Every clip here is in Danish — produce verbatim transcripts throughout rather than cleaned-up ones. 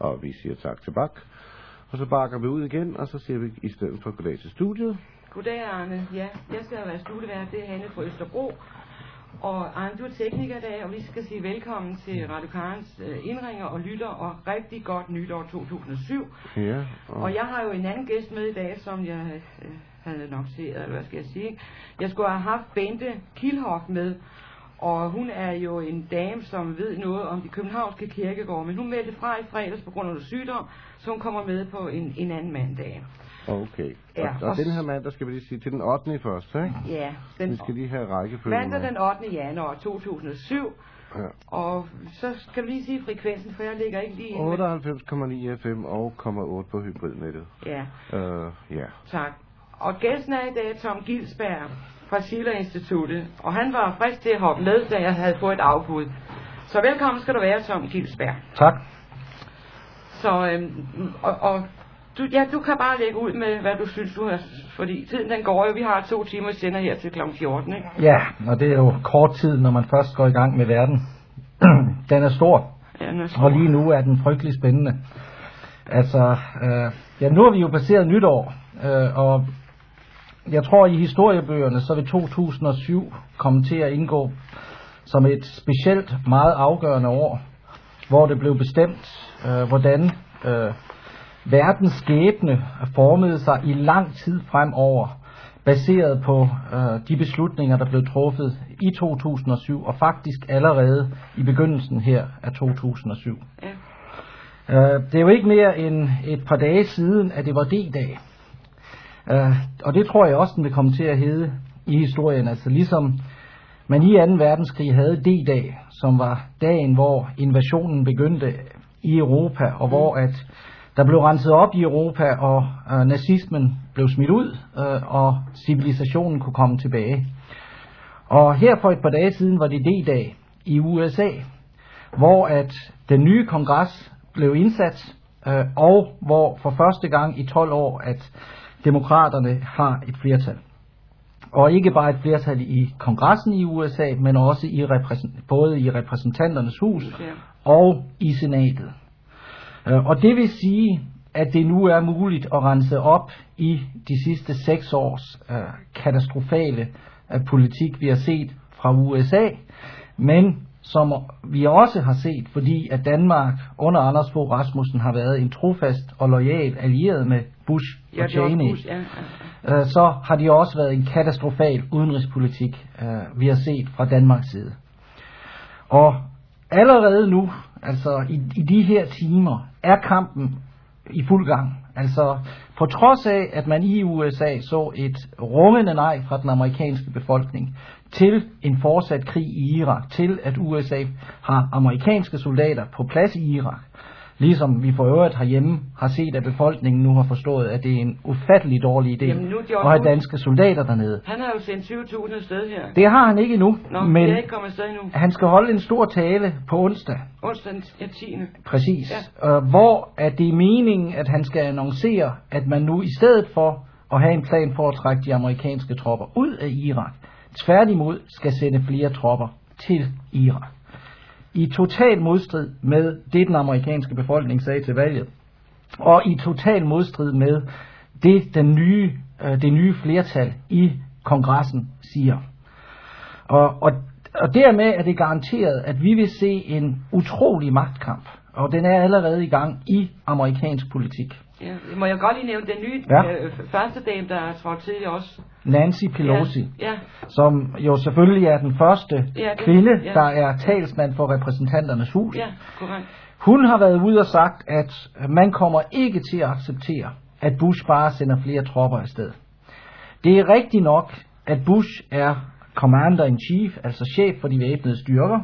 og vi siger tak til Bak. Og så bakker vi ud igen, og så siger vi i stedet for goddag til studiet. Goddag, Arne. Ja, jeg skal være studievært. Det er Hanne fra Østerbro. Og Arne, du er tekniker i dag, og vi skal sige velkommen til Radio Karens øh, indringer og lytter, og rigtig godt nytår to tusind og syv. Ja. Og... og jeg har jo en anden gæst med i dag, som jeg øh, havde annonceret, eller hvad skal jeg sige. Jeg skulle have haft Bente Kilhoff med, og hun er jo en dame, som ved noget om de københavnske kirkegårde, men hun meldte fra i fredags på grund af sygdom, så hun kommer med på en, en anden mandag. Okay. Ja, og, og, og den her mandag skal vi lige sige til den ottende først, ikke? Ja. Den, vi skal lige have rækkefølgen. Mandag den ottende januar to tusind og syv. Ja. Og så skal vi lige sige frekvensen, for jeg ligger ikke lige... otteoghalvfems komma ni F M og komma otte på hybridnettet. Ja. Uh, ja. Tak. Og gæsten er i dag Tom Gilsberg fra Schiller Instituttet, og han var frisk til at hoppe med, da jeg havde fået et afbud. Så velkommen skal du være, Tom Gilsberg. Tak. Så, øhm, og, og du, ja, du kan bare lægge ud med, hvad du synes, du har, fordi tiden den går jo, vi har to timer sender her til klokken fjorten, ikke? Ja, og det er jo kort tid, når man først går i gang med verden. Den er stor, ja, den er stor. Og lige nu er den frygtelig spændende. Altså, øh, ja, nu har vi jo passeret nytår, øh, og jeg tror, i historiebøgerne, så vil to tusind og syv komme til at indgå som et specielt meget afgørende år, hvor det blev bestemt, øh, hvordan øh, verdens skæbne formede sig i lang tid fremover, baseret på øh, de beslutninger, der blev truffet i to tusind og syv, og faktisk allerede i begyndelsen her af to tusind og syv. Ja. Øh, det er jo ikke mere end et par dage siden, at det var D-dag. Uh, og det tror jeg også, den vil komme til at hedde i historien. Altså ligesom man i anden verdenskrig havde D-dag, som var dagen, hvor invasionen begyndte i Europa, og hvor at der blev renset op i Europa, og uh, nazismen blev smidt ud, uh, og civilisationen kunne komme tilbage. Og her for et par dage siden var det D-dag i U S A, hvor at den nye kongres blev indsat, uh, og hvor for første gang i tolv år, at demokraterne har et flertal. Og ikke bare et flertal i kongressen i U S A, men også i repræsent- både i repræsentanternes hus ja. og i senatet. Og det vil sige, at det nu er muligt at rense op i de sidste seks års uh, katastrofale uh, politik, vi har set fra U S A, men som vi også har set, fordi at Danmark under Anders Fogh Rasmussen har været en trofast og loyal allieret med Bush ja, og Cheney, Bush, ja, ja. Uh, så har de også været en katastrofal udenrigspolitik, uh, vi har set fra Danmarks side. Og allerede nu, altså i, i de her timer, er kampen i fuld gang. Altså på trods af, at man i U S A så et rungende nej fra den amerikanske befolkning til en fortsat krig i Irak, til at U S A har amerikanske soldater på plads i Irak, ligesom vi for øvrigt herhjemme har set, at befolkningen nu har forstået, at det er en ufattelig dårlig idé Jamen, at have danske soldater dernede. Han har jo sendt tyve tusind sted her. Det har han ikke endnu, Nå, men det er ikke kommet afsted endnu. Han skal holde en stor tale på onsdag. Onsdag den tiende Præcis. Ja. Uh, hvor at det er meningen, at han skal annoncere, at man nu i stedet for at have en plan for at trække de amerikanske tropper ud af Irak, tværtimod skal sende flere tropper til Irak. I total modstrid med det, den amerikanske befolkning sagde til valget, og i total modstrid med det, den nye, øh, det nye flertal i kongressen siger. Og, og, og dermed er det garanteret, at vi vil se en utrolig magtkamp, og den er allerede i gang i amerikansk politik. Ja, må jeg godt lige nævne den nye ja. øh, første dame, der er trådt til også. Nancy Pelosi, ja, ja. som jo selvfølgelig er den første ja, det, kvinde, ja. der er talsmand for repræsentanternes hus. Ja, korrekt. Hun har været ude og sagt, at man kommer ikke til at acceptere, at Bush bare sender flere tropper afsted. Det er rigtigt nok, at Bush er commander-in-chief, altså chef for de væbnede styrker,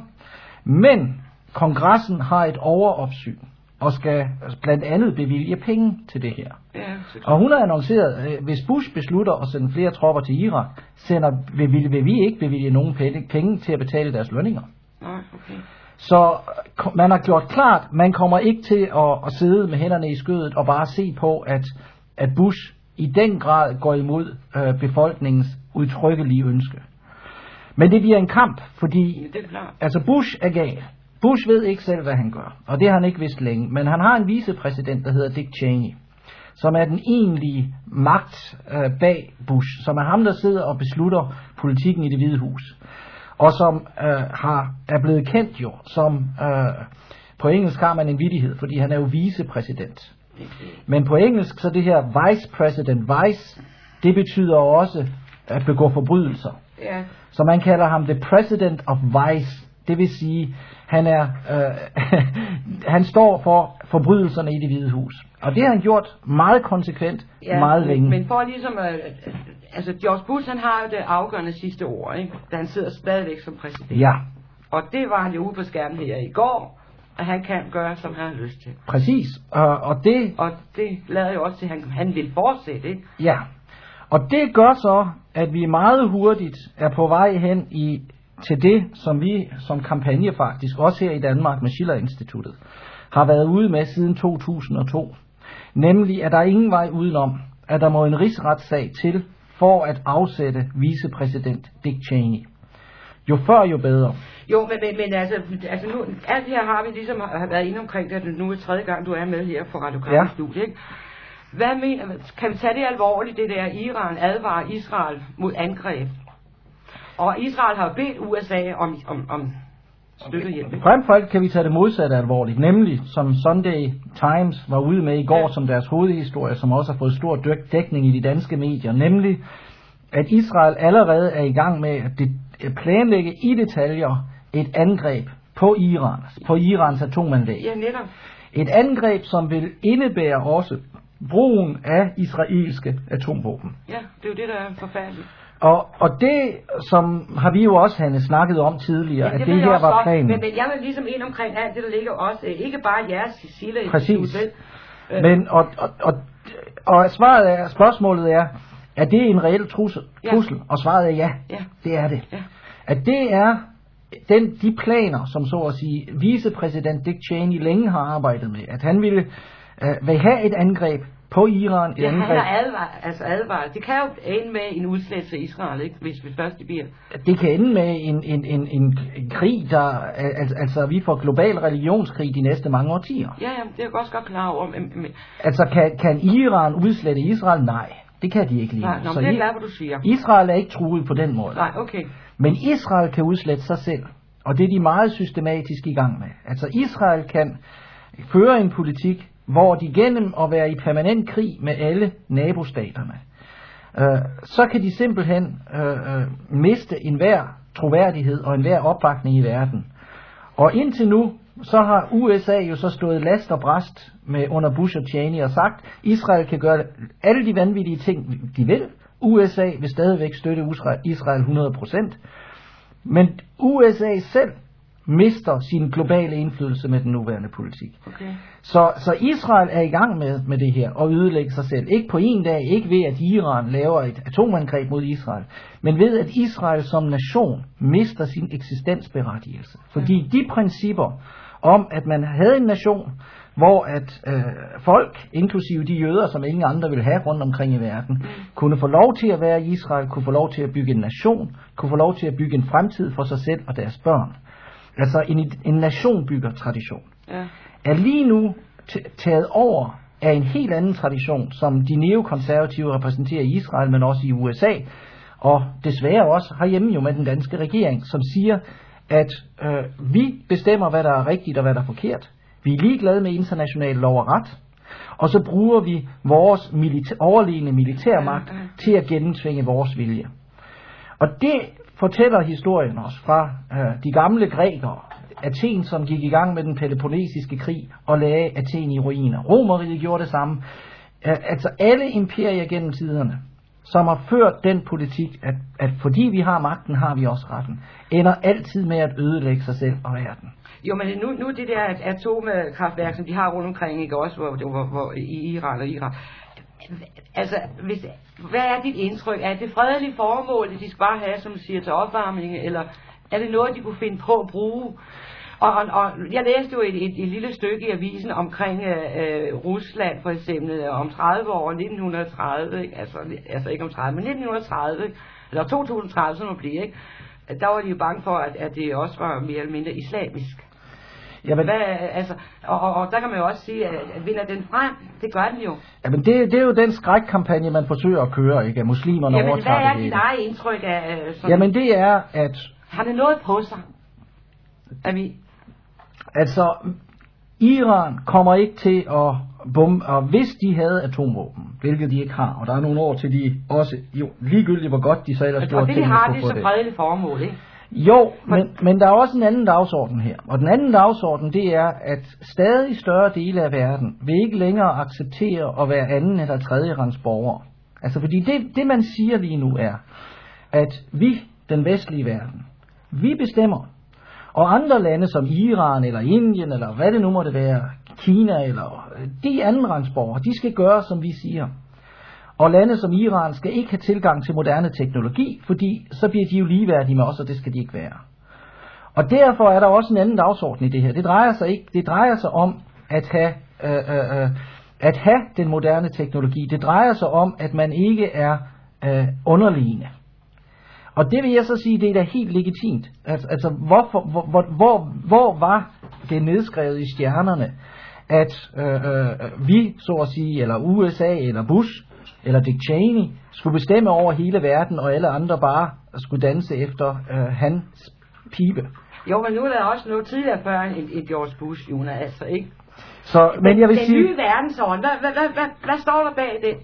men kongressen har et overopsyn og skal blandt andet bevilge penge til det her. Ja, og hun har annonceret, at hvis Bush beslutter at sende flere tropper til Irak, sender, vil, vil, vil vi ikke bevilge nogen penge, penge til at betale deres lønninger. Nej, okay. Så man har gjort klart, man kommer ikke til at, at sidde med hænderne i skødet og bare se på, at, at Bush i den grad går imod øh, befolkningens udtrykkelige ønske. Men det bliver en kamp, fordi det er klart. Altså Bush er gal. Bush ved ikke selv, hvad han gør, og det har han ikke vidst længe, men han har en vicepræsident, der hedder Dick Cheney, som er den egentlige magt øh, bag Bush, som er ham, der sidder og beslutter politikken i Det Hvide Hus, og som øh, har, er blevet kendt jo som, øh, på engelsk har man en vittighed, fordi han er jo vicepræsident. Men på engelsk, så det her vice president, vice, det betyder også at begå forbrydelser. Ja. Så man kalder ham the president of vice. Det vil sige, han er, øh, han står for forbrydelserne i Det Hvide Hus. Og det har han gjort meget konsekvent, ja, meget længe. Men for ligesom, øh, altså George Bush, han har jo det afgørende sidste ord, ikke? Da han sidder stadigvæk som præsident. Ja. Og det var han jo ude på skærmen her i går, at han kan gøre, som han har lyst til. Præcis. Og, og det... Og det lader jo også til, at han, han vil fortsætte, ikke? Ja. Og det gør så, at vi meget hurtigt er på vej hen i, til det, som vi som kampagne faktisk, også her i Danmark med Schiller-instituttet, har været ude med siden to tusind og to. Nemlig, at der er ingen vej udenom, at der må en rigsretssag til for at afsætte vicepræsident Dick Cheney. Jo før, jo bedre. Jo, men, men, men altså, altså nu, alt her har vi ligesom har været inde omkring det, nu er tredje gang, du er med her for Radio Kram ja. Studie, ikke? Hvad mener, kan vi tage det alvorligt, det der Iran advarer Israel mod angreb? Og Israel har bedt U S A om, om, om støttehjælp. Frem for alt kan vi tage det modsatte alvorligt, nemlig som Sunday Times var ude med i går, ja. Som deres hovedhistorie, som også har fået stor dækning i de danske medier, nemlig at Israel allerede er i gang med at planlægge i detaljer et angreb på Iran, på Irans atomanlæg. Ja, netop. Et angreb, som vil indebære også brugen af israelske atomvåben. Ja, det er jo det, der er forfærdeligt. Og, og det, som har vi jo også Hanne, snakket om tidligere, ja, det at det her var godt, planen. Men, men jeg vil ligesom ind omkring alt det, der ligger også, ikke bare jeres Cecilia. Præcis. Men, og, og, og, og svaret er, spørgsmålet er, er det en reel trussel? Ja. trussel? Og svaret er ja, ja. Det er det. Ja. At det er den, de planer, som så at sige vicepræsident Dick Cheney længe har arbejdet med, at han ville øh, vil have et angreb på Iran. Ja, han har advaret, altså advaret. Det kan jo ende med en udslættelse af Israel, ikke? Hvis vi først det bliver. Det kan ende med en, en, en, en, en krig, der, altså, altså vi får global religionskrig de næste mange årtier. Ja, ja, det er jeg også godt klar over. Men, men... Altså, kan, kan Iran udslette Israel? Nej, det kan de ikke lige. Nej, nå, det er glad, hvad du siger. Israel er ikke truet på den måde. Nej, okay. Men Israel kan udslette sig selv, og det er de meget systematisk i gang med. Altså, Israel kan føre en politik, hvor de gennem at være i permanent krig med alle nabostaterne, øh, så kan de simpelthen øh, øh, miste enhver troværdighed og enhver opbakning i verden. Og indtil nu, så har U S A jo så stået last og brast med under Bush og Cheney og sagt, Israel kan gøre alle de vanvittige ting, de vil. U S A vil stadigvæk støtte Israel hundrede procent. Men U S A selv mister sin globale indflydelse med den nuværende politik. Okay. Så, så Israel er i gang med, med det her og ødelægge sig selv. Ikke på en dag, ikke ved at Iran laver et atomangreb mod Israel, men ved at Israel som nation mister sin eksistensberettigelse. Fordi de principper om, at man havde en nation, hvor at øh, folk, inklusive de jøder, som ingen andre vil have rundt omkring i verden, mm. kunne få lov til at være i Israel, kunne få lov til at bygge en nation, kunne få lov til at bygge en fremtid for sig selv og deres børn. Altså en, en nationbyggertradition. Ja. Er lige nu t- taget over af en helt anden tradition, som de neokonservative repræsenterer i Israel, men også i U S A, og desværre også herhjemme jo med den danske regering, som siger, at øh, vi bestemmer, hvad der er rigtigt og hvad der er forkert. Vi er ligeglade med international lov og ret, og så bruger vi vores milita- overlegne militærmagt ja, ja. til at gennemtvinge vores vilje. Og det fortæller historien os fra øh, de gamle grækere, Athen, som gik i gang med den peloponnesiske krig og lagde Athen i ruiner. Romeriet gjorde det samme. Øh, altså alle imperier gennem tiderne, som har ført den politik, at, at fordi vi har magten, har vi også retten, ender altid med at ødelægge sig selv og verden. Jo, men nu, nu det der atomkraftværk, som de har rundt omkring, ikke også, hvor, hvor, hvor i Iran og Iran. Altså, hvis, hvad er dit indtryk? Er det fredelige formål, at de skal bare have, som du siger, til opvarmning, eller er det noget, de kunne finde på at bruge? Og, og, og jeg læste jo et, et, et lille stykke i avisen omkring øh, Rusland, for eksempel, om tredive år, nitten tredive, ikke? Altså, altså ikke om tredive, men nitten tredive, eller to tusind og tredive, som det bliver, ikke? Der var de jo bange for, at, at det også var mere eller mindre islamisk. Jamen, Hvad, altså, og, og, og der kan man jo også sige, at, at vinder den frem, det gør den jo. Jamen det, det er jo den skrækkampagne, man forsøger at køre, ikke? At muslimerne Jamen, overtager hvad er det dit hele. eget indtryk af øh, sådan? Jamen det er, at... Har det noget på sig? At vi... Altså, Iran kommer ikke til at bombe, og hvis de havde atomvåben, hvilket de ikke har, og der er nogle år til de også, jo, ligegyldigt hvor godt de så ellers Jeg tror, det de har, det er så fredeligt formål, ikke? Jo, men, men der er også en anden dagsorden her. Og den anden dagsorden, det er, at stadig større dele af verden vil ikke længere acceptere at være anden eller tredje rangs borgere. Altså fordi det, det man siger lige nu er, at vi, den vestlige verden, vi bestemmer. Og andre lande som Iran eller Indien eller hvad det nu måtte være, Kina eller de anden rangs borgere, de skal gøre som vi siger. Og lande som Iran skal ikke have tilgang til moderne teknologi, fordi så bliver de jo ligeværdige med os, og det skal de ikke være. Og derfor er der også en anden dagsorden i det her. Det drejer sig ikke. Det drejer sig om at have, øh, øh, at have den moderne teknologi. Det drejer sig om, at man ikke er øh, underliggende. Og det vil jeg så sige, det er da helt legitimt. Altså, altså hvorfor, hvor, hvor, hvor, hvor var det nedskrevet i stjernerne, at øh, øh, vi, så at sige, eller U S A, eller Bush, eller Dick Cheney, skulle bestemme over hele verden, og alle andre bare skulle danse efter øh, hans pibe. Jo, men nu er der også noget tidligere før en, en George Bush, Jonas, altså, ikke? Så, men, men jeg vil den sige... Den nye verdensorden, hvad, hvad, hvad, hvad, hvad står der bag det?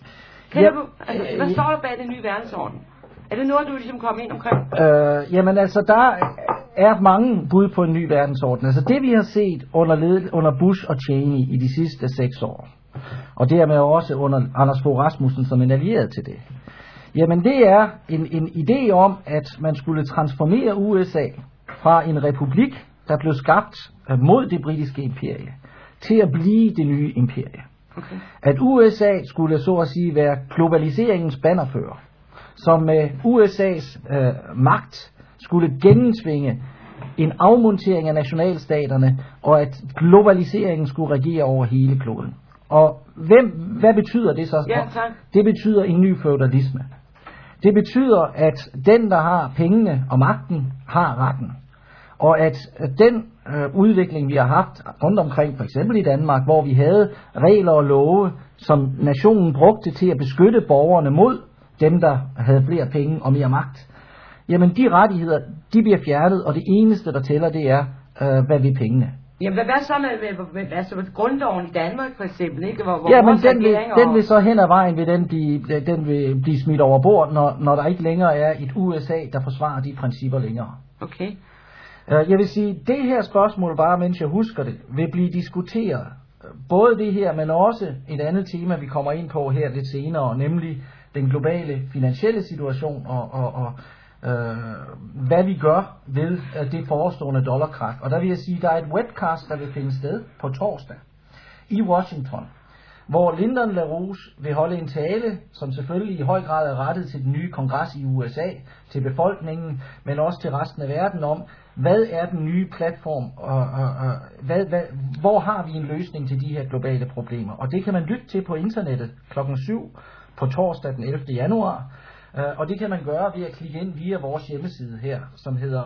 Kan ja, du, altså, hvad øh, står der bag den nye verdensorden? Er det noget, du ligesom kommer ind omkring? Øh, jamen altså, der er mange bud på en ny verdensorden. Altså det, vi har set under, led, under Bush og Cheney i de sidste seks år, og dermed også under Anders Fogh Rasmussen som en allieret til det, jamen det er en, en idé om, at man skulle transformere U S A fra en republik, der blev skabt mod det britiske imperie, til at blive det nye imperie. Okay. At U S A skulle så at sige være globaliseringens bannerfører, som med U S A's øh, magt skulle gennemtvinge en afmontering af nationalstaterne, og at globaliseringen skulle regere over hele kloden. Og hvem, hvad betyder det så? Ja, tak. Det betyder en ny feudalisme. Det betyder, at den, der har pengene og magten, har retten. Og at den øh, udvikling, vi har haft rundt omkring, for eksempel i Danmark, hvor vi havde regler og love, som nationen brugte til at beskytte borgerne mod dem, der havde flere penge og mere magt, jamen de rettigheder, de bliver fjernet, og det eneste, der tæller, det er, øh, hvad vil pengene. Jamen hvad, hvad så med, med, med altså, med grundloven i Danmark for eksempel, ikke? Hvor, hvor ja, men den vil, og... den vil så hen ad vejen, vil den, blive, den vil blive smidt over bord, når, når der ikke længere er et U S A, der forsvarer de principper længere. Okay. Jeg vil sige, det her spørgsmål, bare mens jeg husker det, vil blive diskuteret. Både det her, men også et andet tema, vi kommer ind på her lidt senere, nemlig den globale finansielle situation og, og, og øh, hvad vi gør ved øh, det forestående dollarkrak. Og der vil jeg sige, der er et webcast, der vil finde sted på torsdag i Washington, hvor Lyndon LaRouche vil holde en tale, som selvfølgelig i høj grad er rettet til den nye kongres i U S A, til befolkningen, men også til resten af verden om, hvad er den nye platform, og, og, og hvad, hvad, hvor har vi en løsning til de her globale problemer. Og det kan man lytte til på internettet klokken syv på torsdag den ellevte januar, og det kan man gøre ved at klikke ind via vores hjemmeside her, som hedder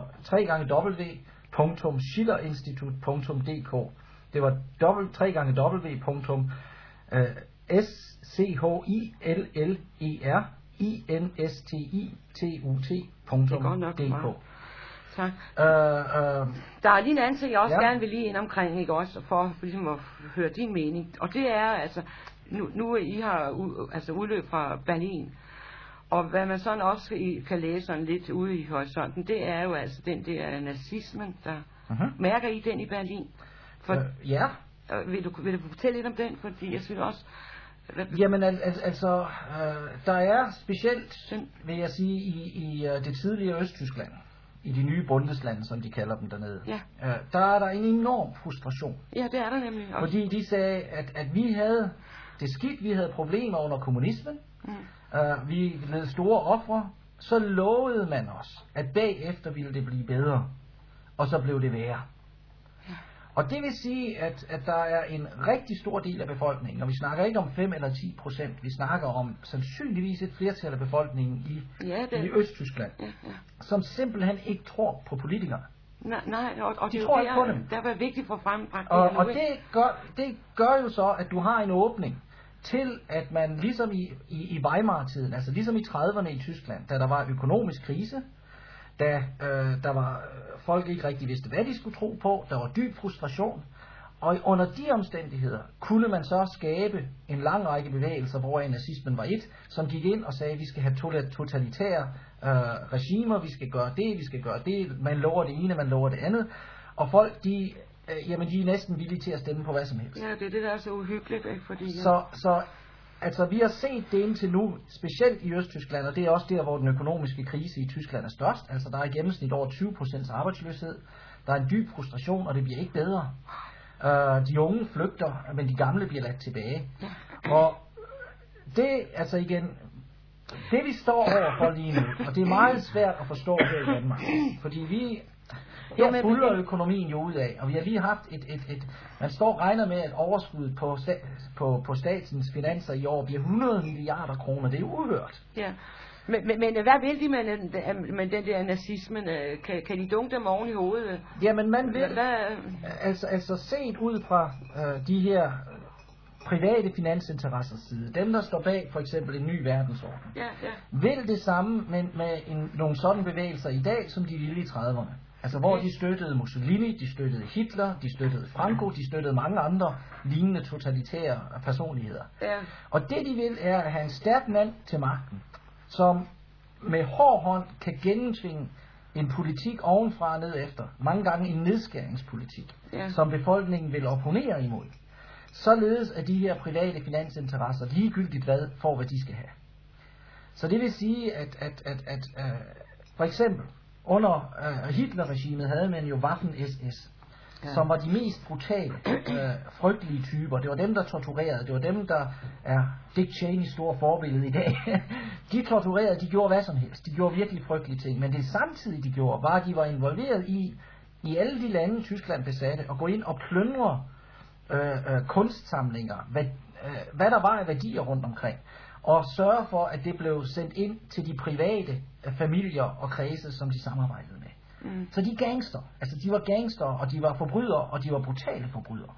w w w punktum schillerinstitut punktum d k. Det var w w w punktum schillerinstitut Tak. Uh, uh, der er lige en anden ting, jeg også ja. gerne vil lige ind omkring, ikke også, for, for ligesom at høre din mening. Og det er altså, nu, nu I har u, altså udløb fra Berlin, og hvad man sådan også kan læse sådan lidt ude i horisonten, det er jo altså den der nazismen, der uh-huh. mærker I den i Berlin? For, uh, ja. Uh, vil, du, vil du fortælle lidt om den? Fordi jeg synes også... Hvad, Jamen al, al, altså, øh, der er specielt, vil jeg sige, i, i uh, det tidligere Østtyskland, i de nye Bundeslande, som de kalder dem dernede, ja. øh, der er der en enorm frustration. Ja, det er der nemlig også. Fordi de sagde, at, at vi havde det skidt, vi havde problemer under kommunismen, mm. øh, vi led store ofre, så lovede man os, at bagefter ville det blive bedre, og så blev det værre. Ja. Og det vil sige, at, at der er en rigtig stor del af befolkningen, og vi snakker ikke om fem eller ti procent, vi snakker om sandsynligvis et flertal af befolkningen i, ja, i Østtyskland, ja, ja. som simpelthen ikke tror på politikerne. Nej, nej, og, og de det tror er ikke jo på der, dem. der var vigtigt for frembragt. Og, og det, gør, det gør jo så, at du har en åbning til, at man ligesom i, i, i Weimar-tiden, altså ligesom i trediverne i Tyskland, da der var økonomisk krise, da øh, der var øh, folk ikke rigtig vidste, hvad de skulle tro på, der var dyb frustration, og under de omstændigheder kunne man så skabe en lang række bevægelser, hvor nazismen var et, som gik ind og sagde, at vi skal have totalitære øh, regimer, vi skal gøre det, vi skal gøre det, man lover det ene, man lover det andet, og folk, de, øh, jamen, de er næsten villige til at stemme på hvad som helst. Ja, det er det, der er så uhyggeligt, ikke? Fordi, ja. Så, så altså, vi har set det indtil nu, specielt i Østtyskland, og det er også der, hvor den økonomiske krise i Tyskland er størst. Altså, der er i gennemsnit over tyve procent arbejdsløshed, der er en dyb frustration, og det bliver ikke bedre. Uh, de unge flygter, men de gamle bliver ladt tilbage. Og det, altså igen, det vi står overfor lige nu, og det er meget svært at forstå her i Danmark, fordi vi, her buller økonomien jo ud af, og vi har lige haft et, et, et man står og regner med, at overskuddet på, på, på statens finanser i år bliver hundrede milliarder kroner, det er uhørt. Ja. Men, men, men hvad vil de med, med den der nazismen? Kan, kan de dunke dem oven i hovedet? Jamen man vil, hvad, altså, altså set ud fra øh, de her private finansinteressers side, dem der står bag for eksempel en ny verdensorden, ja, ja. vil det samme med, med en, nogle sådan bevægelser i dag, som de ville i trediverne. Altså hvor de støttede Mussolini, de støttede Hitler, de støttede Franco, de støttede mange andre lignende totalitære personligheder. Ja. Og det de vil er at have en stærk mand til magten, som med hård hånd kan gennemtvinge en politik ovenfra og ned efter, mange gange en nedskæringspolitik, ja. som befolkningen vil opponere imod. Således at de her private finansinteresser ligegyldigt hvad får, hvad de skal have. Så det vil sige, at, at, at, at uh, for eksempel under uh, Hitler-regimet havde man jo Waffen-S S, ja. som var de mest brutale, uh, frygtelige typer. Det var dem, der torturerede. Det var dem, der er Dick Cheneys store forbillede i dag. De torturerede, de gjorde hvad som helst. De gjorde virkelig frygtelige ting. Men det samtidig de gjorde, var, at de var involveret i, i alle de lande, Tyskland besatte, og gå ind og plyndre øh, øh, kunstsamlinger, hvad, øh, hvad der var af værdier rundt omkring, og sørge for, at det blev sendt ind til de private øh, familier og kredse, som de samarbejdede med. Mm. Så de gangster, altså de var gangster, og de var forbrydere, og de var brutale forbrydere.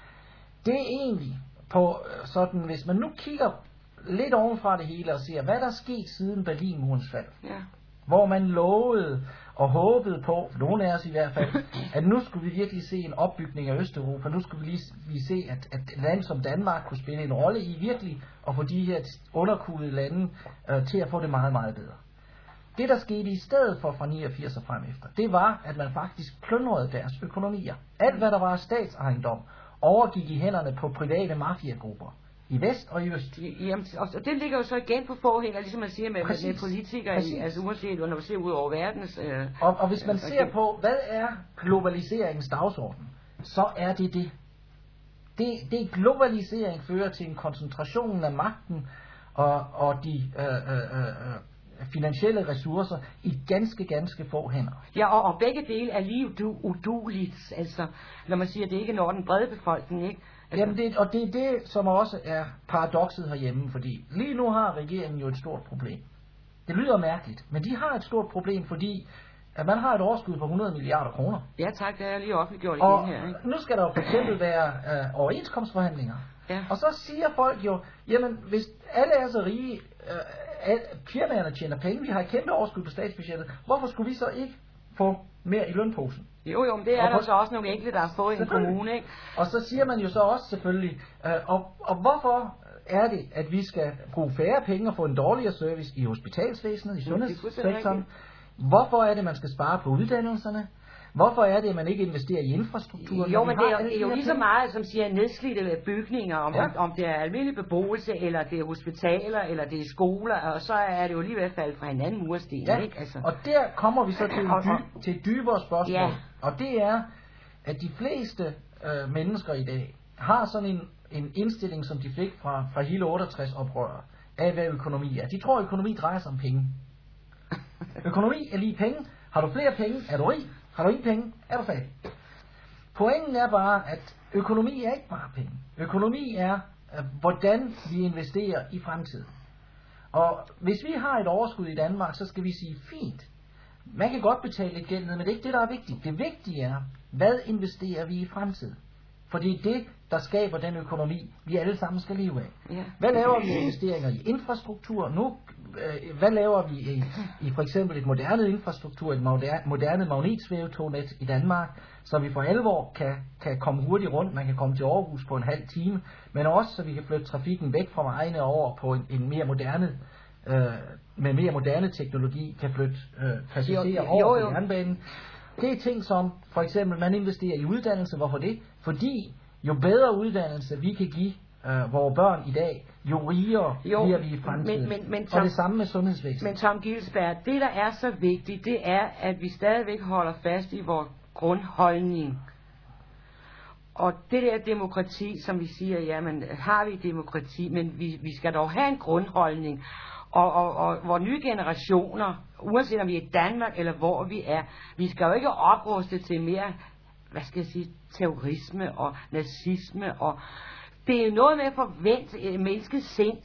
Det er egentlig på sådan, hvis man nu kigger lidt ovenfra det hele og ser, hvad der er sket siden Berlinmurens fald, ja. hvor man lovede og håbede på, nogle af os i hvert fald, at nu skulle vi virkelig se en opbygning af Østeuropa, nu skulle vi lige vi se, at, at et land som Danmark kunne spille en rolle i virkelig at få de her underkudede lande øh, til at få det meget, meget bedre. Det, der skete i stedet for fra niogfirs og frem efter, det var, at man faktisk plyndrede deres økonomier. Alt, hvad der var statsejendom, overgik i hænderne på private mafiagrupper. I vest og i øst. Jamen, og det ligger jo så igen på forhænger, ligesom man siger med, med politikere, i, altså uanset når man ser ud over verdens... Øh, og, og hvis man ser på, hvad er globaliseringens dagsorden, så er det det. Det, det globalisering fører til en koncentration af magten og, og de øh, øh, øh, finansielle ressourcer i ganske, ganske få hænder. Ja, og, og begge dele er lige udu, udueligt, altså, når man siger, at det ikke når den brede befolkning, ikke? Altså. Jamen det, og det er det, som også er paradokset herhjemme, fordi lige nu har regeringen jo et stort problem. Det lyder mærkeligt, men de har et stort problem, fordi at man har et overskud på hundrede milliarder kroner. Ja tak, det er lige offentliggjort og igen her, ikke? Nu skal der jo for eksempel være øh, overenskomstforhandlinger. Ja. Og så siger folk jo, jamen hvis alle er så rige, øh, firmaerne tjener penge, vi har et kæmpe overskud på statsbudgettet, hvorfor skulle vi så ikke få mere i lønposen? Jo jo, men det er der så også nogle enkelte, der har fået i en kommune, ikke? Og så siger man jo så også selvfølgelig, øh, og, og hvorfor er det, at vi skal bruge færre penge og få en dårligere service i hospitalsvæsenet, i sundhedssektoren? Hvorfor er det, man skal spare på uddannelserne? Hvorfor er det, at man ikke investerer i infrastrukturen? Jo, men det er, det er jo lige så meget, som siger nedslidte bygninger, om, ja. om, om det er almindelig beboelse, eller det er hospitaler, eller det er skoler, og så er det jo lige ved at falde fra hinanden mursten, ja. ikke? Altså. Og der kommer vi så til, dy- til et dybere spørgsmål, ja. og det er, at de fleste øh, mennesker i dag har sådan en, en indstilling, som de fik fra, fra hele otteogtres-oprøret, af hvad økonomi er. De tror, at økonomi drejer sig om penge. Økonomi er lige penge. Har du flere penge, er du rig. Har du ingen penge, er du fattig. Pointen er bare, at økonomi er ikke bare penge. Økonomi er, hvordan vi investerer i fremtiden. Og hvis vi har et overskud i Danmark, så skal vi sige fint. man kan godt betale lidt gæld ned, men det er ikke det, der er vigtigt. Det vigtige er, hvad investerer vi i fremtiden? For det er det, der skaber den økonomi, vi alle sammen skal leve af. Ja. Hvad laver vi i investeringer i infrastruktur? Nu, øh, hvad laver vi i, i for eksempel et moderne infrastruktur, et moderne, moderne magnetsvævetonet i Danmark, så vi for alvor kan, kan komme hurtigt rundt, man kan komme til Aarhus på en halv time, men også så vi kan flytte trafikken væk fra vejene over på en, en mere moderne, øh, med mere moderne teknologi, kan flytte øh, passagerer over på jernbanen. Det er ting som, for eksempel, man investerer i uddannelse. Hvorfor det? Fordi jo bedre uddannelse vi kan give øh, vores børn i dag, jo rigere jo, bliver vi i fremtiden. Men, men, men, Tom, og det samme med sundhedsvæsenet. Men Tom Gilsberg, det der er så vigtigt, det er, at vi stadigvæk holder fast i vores grundholdning. Og det der demokrati, som vi siger, jamen har vi demokrati, men vi, vi skal dog have en grundholdning. Og, og, og hvor nye generationer, uanset om vi er i Danmark eller hvor vi er, vi skal jo ikke opruste til mere, hvad skal jeg sige, terrorisme og nazisme. Og det er jo noget med at forvente menneskets sind.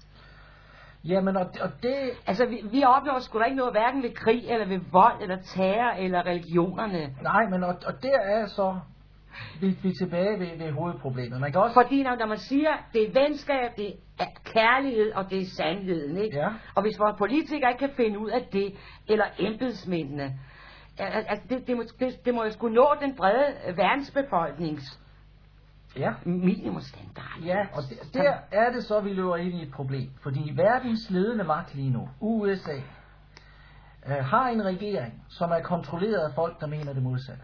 Jamen, og, og det... Altså, vi, vi oplever sgu da ikke noget, hverken ved krig, eller ved vold, eller terror, eller religionerne. Nej, men og, og der er så... Vi, vi er tilbage ved, ved hovedproblemet. Man kan også... Fordi når, når man siger, det er venskab, det er kærlighed, og det er sandheden, ikke? Ja. Og hvis vores politikere ikke kan finde ud af det, eller embedsmændene, altså det, det, må, det, det må jo sgu nå den brede verdensbefolknings ja. minimumsstandard. Ja, og det, der er det så, vi løber ind i et problem. Fordi verdens ledende magt lige nu, U S A, øh, har en regering, som er kontrolleret af folk, der mener det modsatte.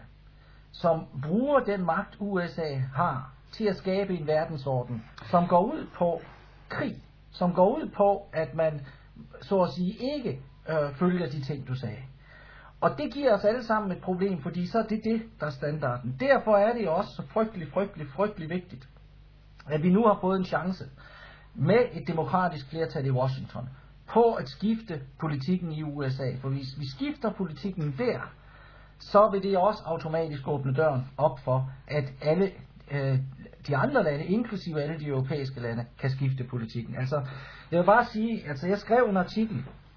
Som bruger den magt, U S A har, til at skabe en verdensorden, som går ud på krig, som går ud på, at man, så at sige, ikke øh, følger de ting, du sagde. Og det giver os alle sammen et problem, fordi så er det det, der er standarden. Derfor er det også så frygtelig, frygtelig, frygtelig vigtigt, at vi nu har fået en chance med et demokratisk flertal i Washington på at skifte politikken i U S A. For hvis vi skifter politikken der, så vil det også automatisk åbne døren op for, at alle øh, de andre lande, inklusive alle de europæiske lande, kan skifte politikken. Altså, jeg vil bare sige, altså jeg skrev en artikel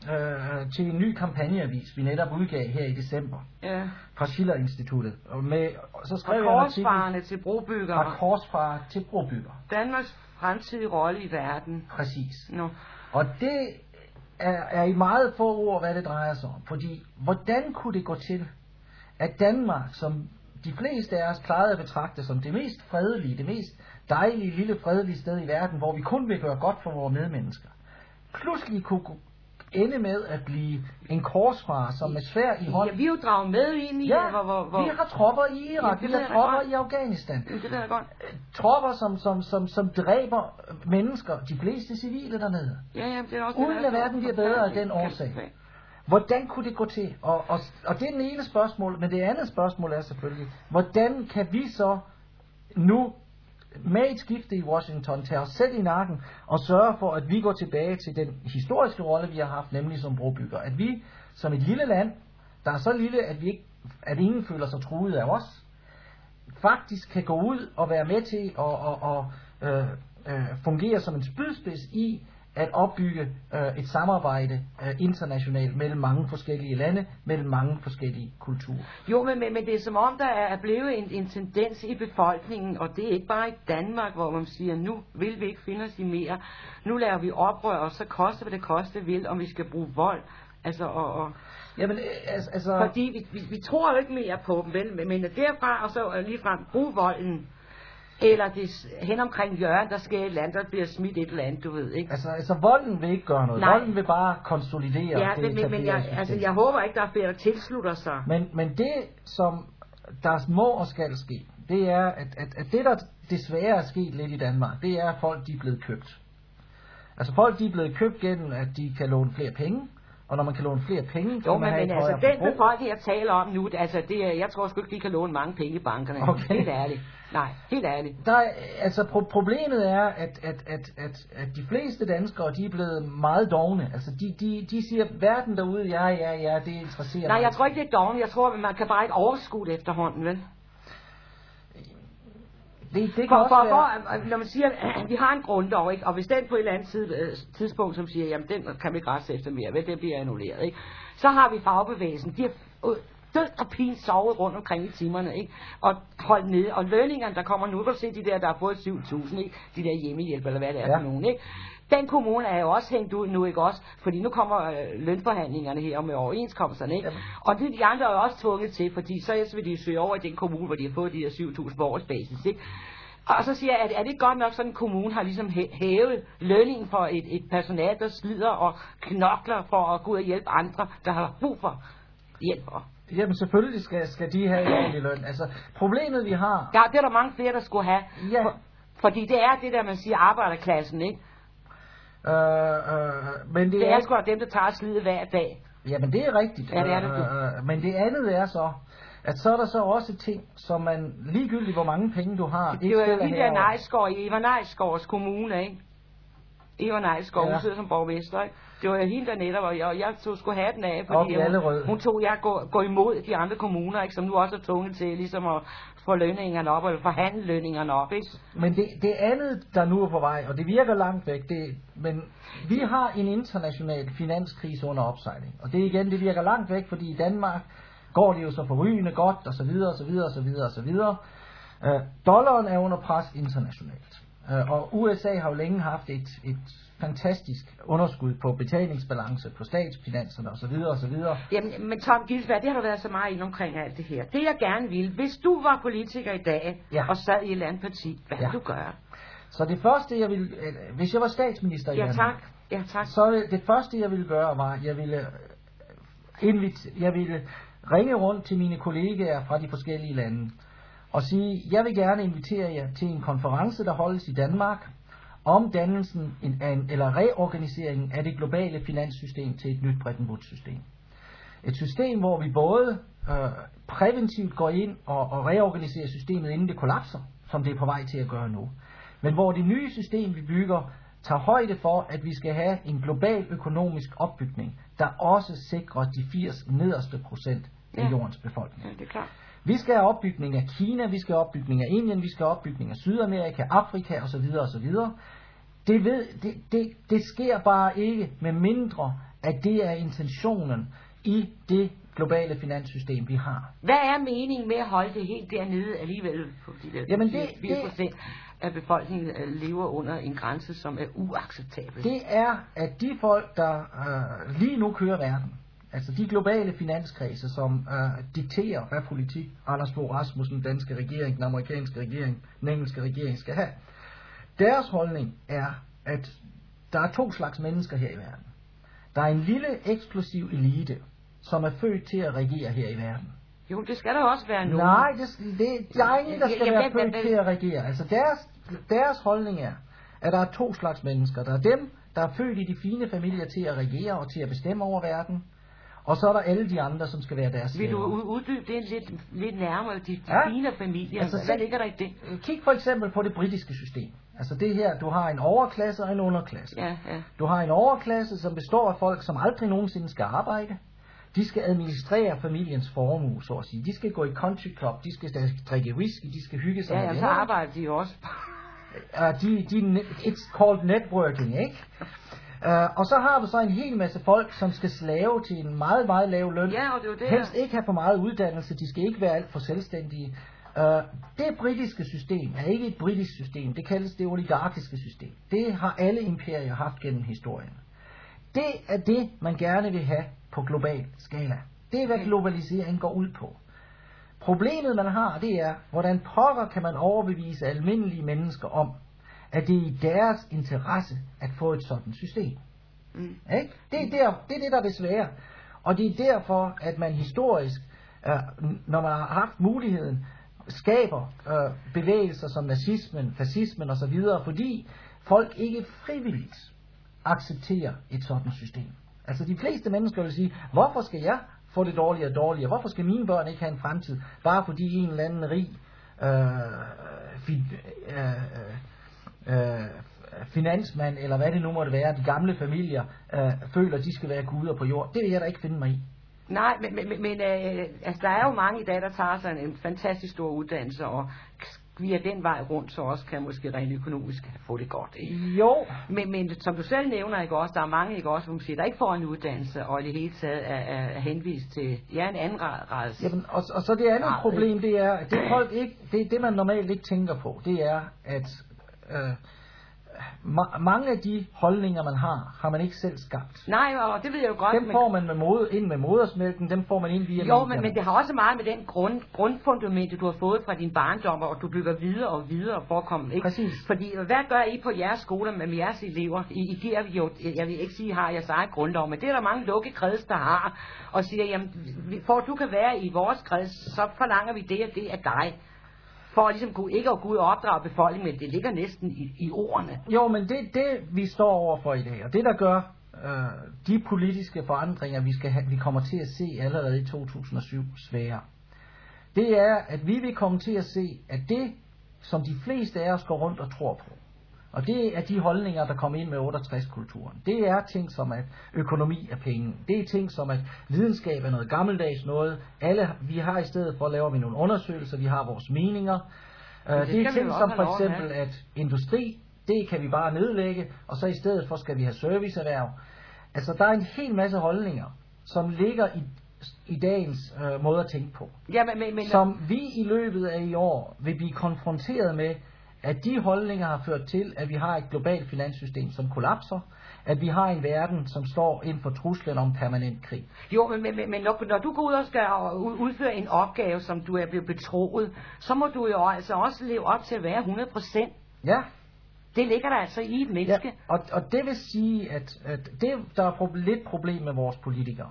øh, til en ny kampagneavis, vi netop udgav her i december, ja. fra Schiller-instituttet. Og med, så skrev og jeg en artikel... korsfarerne til brobyggere. Og korsfarer til brobyggere. Danmarks fremtidige rolle i verden. Præcis. No. Og det er, er i meget få ord, hvad det drejer sig om. Fordi, hvordan kunne det gå til, at Danmark, som de fleste af os plejede at betragte som det mest fredelige, det mest dejlige, lille fredelige sted i verden, hvor vi kun vil gøre godt for vores medmennesker, pludselig kunne ende med at blive en korsfarer, som med svær i hånd. Ja, vi er jo draget med ind i... Ja, hvor, hvor, hvor... vi har tropper i Irak, ja, vi har tropper i Afghanistan. Ja, det ved jeg godt. Tropper, som, som, som, som dræber mennesker, de fleste civile dernede. Ja, ja, det er også... Uden at verden bliver bedre af den årsag. Hvordan kunne det gå til? Og, og, og det er den ene spørgsmål, men det andet spørgsmål er selvfølgelig, hvordan kan vi så nu med et skifte i Washington tage os selv i nakken og sørge for, at vi går tilbage til den historiske rolle, vi har haft, nemlig som brobygger. At vi som et lille land, der er så lille, at, vi ikke, at ingen føler sig truet af os, faktisk kan gå ud og være med til at og, og, øh, øh, fungere som en spydspids i at opbygge øh, et samarbejde øh, internationalt mellem mange forskellige lande, mellem mange forskellige kulturer. Jo, men, men, men det er som om, der er blevet en, en tendens i befolkningen, og det er ikke bare i Danmark, hvor man siger, nu vil vi ikke finde os i mere, nu laver vi oprør, og så koster hvad det koste vil, om vi skal bruge vold. Altså, og, og Jamen, altså, altså... Fordi vi, vi, vi tror jo ikke mere på dem, vel? Men derfra og så ligefrem bruge volden. Eller det hen omkring hjørnet, der sker et eller andet, der bliver smidt et eller andet, du ved, ikke? Altså, altså volden vil ikke gøre noget. Nej. Volden vil bare konsolidere ja, det men, men, men jeg, altså, jeg håber ikke, der er flere, der tilslutter sig. Men, men det, som der må og skal ske, det er, at, at, at det, der desværre er sket lidt i Danmark, det er, at folk de er blevet købt. Altså folk de er blevet købt gennem, at de kan låne flere penge. Og når man kan låne flere penge, jo, men, men altså den forbrug. befolkning, jeg taler om nu, altså det er, jeg tror sgu ikke, de kan låne mange penge i bankerne. Okay. Helt ærligt. Nej, helt ærligt. Der, altså pro- problemet er, at, at, at, at, at de fleste danskere, de er blevet meget dogne. Altså de, de, de siger, verden derude, ja, ja, ja, det interesserer Nej, mig. jeg tror ikke, det er dogne. Jeg tror, man kan bare ikke overskue det efterhånden, vel? Det, det kan for, også for, være... for, når man siger, at vi har en grundlov, ikke? Og hvis den på et eller andet tid, tidspunkt, som siger, jamen den kan vi ikke rette efter mere, vel, det bliver annulleret, ikke? Så har vi fagbevægelsen, de har død og pin sovet rundt omkring i timerne, ikke? Og holdt nede, og lønningerne, der kommer nu, kan du se de der, der har fået syv tusind, ikke? De der hjemmehjælp, eller hvad det er ja. For nogen, ikke? Den kommune er jo også hængt ud nu, ikke også? Fordi nu kommer øh, lønforhandlingerne her med overenskomsterne, ikke? Jamen. Og det de andre er jo også tvunget til, fordi så vil de søge over i den kommune, hvor de har fået de her syv tusind på årsbasis, ikke? Og så siger jeg, at er det godt nok, sådan en kommune har ligesom hævet lønningen for et, et personale, der slider og knokler for at gå ud og hjælpe andre, der har brug for hjælp. Jamen selvfølgelig skal, skal de have en ordentlig løn. Altså problemet vi har... Ja, det er der mange flere, der skulle have. Ja. For, fordi det er det der, man siger, arbejderklassen, ikke? Øh, øh, men det, det er, er sgu da dem, der tager slid hver dag. Jamen det er rigtigt. Ja, det er det. Øh, øh, men det andet er så, at så er der så også ting, som man ligegyldigt hvor mange penge du har, det ikke er jo stiller de der Nejsgaard i Eva Nejsgaards kommune, ikke? Eva Nejsgaard, ja. Hun sidder som borgmester, ikke? Det var jo hende der netop, og jeg, jeg tog skulle have den af, fordi hun, hun tog jeg gå, gå imod de andre kommuner, ikke, som nu også er tvunget til ligesom at få lønningerne op, eller forhandle lønningerne op, ikke? Men det, det andet, der nu er på vej, og det virker langt væk, det, men vi har en international finanskrise under opsejling, og det igen, det virker langt væk, fordi i Danmark går det jo så forrygende godt, og så videre, og så videre, og så videre, og så videre. Uh, dollaren er under pres internationalt. Uh, og U S A har jo længe haft et, et fantastisk underskud på betalingsbalance, på statsfinanserne osv. osv. Jamen, men Tom Gilsberg, det har der været så meget ind omkring alt det her. Det jeg gerne ville, hvis du var politiker i dag, ja. Og sad i et eller andet parti, hvad ja. Ville du gøre? Så det første jeg ville, hvis jeg var statsminister i ja, Danmark, tak. Ja, tak. så det, det første jeg ville gøre var, jeg ville, invite, jeg ville ringe rundt til mine kollegaer fra de forskellige lande, og sige, jeg vil gerne invitere jer til en konference, der holdes i Danmark, om dannelsen en, eller reorganiseringen af det globale finanssystem til et nyt Bretton Woods-system. Et system, hvor vi både øh, præventivt går ind og, og reorganiserer systemet, inden det kollapser, som det er på vej til at gøre nu. Men hvor det nye system, vi bygger, tager højde for, at vi skal have en global økonomisk opbygning, der også sikrer de firs nederste procent af ja. Jordens befolkning. Ja, det er klart. Vi skal have opbygning af Kina, vi skal have opbygning af Indien, vi skal have opbygning af Sydamerika, Afrika osv. osv. Det, ved, det, det, det sker bare ikke med mindre, at det er intentionen i det globale finanssystem, vi har. Hvad er meningen med at holde det helt dernede alligevel? På de der Jamen det, fire procent af befolkningen lever under en grænse, som er uacceptabel. Det er, at de folk, der øh, lige nu kører verden, altså de globale finanskredse, som øh, dikterer, hvad politik Anders Fogh Rasmussen, den danske regering, den amerikanske regering, den engelske regering skal have. Deres holdning er, at der er to slags mennesker her i verden. Der er en lille eksklusiv elite, som er født til at regere her i verden. Jo, det skal der også være nogen. Nej, det, det, der er ingen, der skal være født til at regere. Altså deres, deres holdning er, at der er to slags mennesker. Der er dem, der er født i de fine familier til at regere og til at bestemme over verden. Og så er der alle de andre, som skal være deres slaver. Vil du uddybe det lidt, lidt nærmere, de, de ja. Fine familier? Altså, hvad ligger der i det? Kig for eksempel på det britiske system. Altså det her, du har en overklasse og en underklasse. Ja, ja. Du har en overklasse, som består af folk, som aldrig nogensinde skal arbejde. De skal administrere familiens formue, så at sige. De skal gå i country club, de skal drikke whisky, de skal hygge sig ja, med ja, så arbejder de jo også. uh, de, de, it's called networking, ikke? Uh, og så har du så en hel masse folk, som skal slave til en meget, meget lav løn. Ja, og det er jo det. Helst ikke have for meget uddannelse, de skal ikke være alt for selvstændige. Uh, det britiske system er ikke et britisk system, det kaldes det oligarkiske system. Det har alle imperier haft gennem historien. Det er det, man gerne vil have på global skala. Det er, hvad globalisering går ud på. Problemet, man har, det er, hvordan pokker kan man overbevise almindelige mennesker om, at det er i deres interesse at få et sådan system. Mm. Ikke? Det, er der, det er det, der er det svære. Og det er derfor, at man historisk, øh, når man har haft muligheden, skaber øh, bevægelser som nazismen, fascismen osv., fordi folk ikke frivilligt accepterer et sådan system. Altså de fleste mennesker vil sige, hvorfor skal jeg få det dårligere og dårligere? Hvorfor skal mine børn ikke have en fremtid? Bare fordi en eller anden rig øh, fi, øh, øh, finansmand, eller hvad det nu måtte være, de gamle familier, øh, føler, at de skal være guder på jord. Det vil jeg da ikke finde mig i. Nej, men, men, men øh, altså, der er jo mange i dag, der tager sig en, en fantastisk stor uddannelse og via den vej rundt, så også kan måske rent økonomisk få det godt, ikke? Jo. Men, men som du selv nævner, ikke også, der er mange, ikke også, som siger, der ikke får en uddannelse, og i det hele taget er, er, er henvist til, ja, en anden grads. Jamen, og, og så det andet grad, problem, det er, at det folk ikke, det, det man normalt ikke tænker på, det er, at øh, ma- mange af de holdninger, man har, har man ikke selv skabt. Nej, og det ved jeg jo godt. Dem får man med mode, ind med modersmælken, dem får man ind via Jo, men, men det har også meget med den grund, grundfundament, du har fået fra din barndom, og du bygger videre og videre for at komme, ikke? Præcis. Fordi, hvad gør I på jeres skoler med jeres elever? I, I giver jo, jeg vil ikke sige, I har jeres eget grundlov, men det er der mange lukkekreds, der har, og siger, jamen, for at du kan være i vores kreds, så forlanger vi det, og det er dig. For ligesom kunne, ikke at gå ud og opdrage befolkningen, men det ligger næsten i, i ordene. Jo, men det det, vi står overfor i dag, og det der gør øh, de politiske forandringer, vi, skal have, vi kommer til at se allerede i to tusind og syv svære, det er, at vi vil komme til at se, at det, som de fleste af os går rundt og tror på, og det er de holdninger, der kommer ind med otteogtres-kulturen. Det er ting som, at økonomi er penge. Det er ting som, at videnskab er noget gammeldags noget. Alle, vi har i stedet for at lave nogle undersøgelser, vi har vores meninger. Det, uh, det er ting som for eksempel, at industri, det kan vi bare nedlægge, og så i stedet for skal vi have serviceerhverv. Altså, der er en hel masse holdninger, som ligger i, i dagens uh, måde at tænke på. Ja, men, men, men, som vi i løbet af i år vil blive konfronteret med, at de holdninger har ført til, at vi har et globalt finanssystem, som kollapser, at vi har en verden, som står inden for truslen om permanent krig. Jo, men, men, men når, når du går ud og skal udføre en opgave, som du er blevet betroet, så må du jo altså også leve op til at være hundrede procent. Ja. Det ligger der altså i et menneske. Ja, og, og det vil sige, at, at det, der er pro- lidt problem med vores politikere,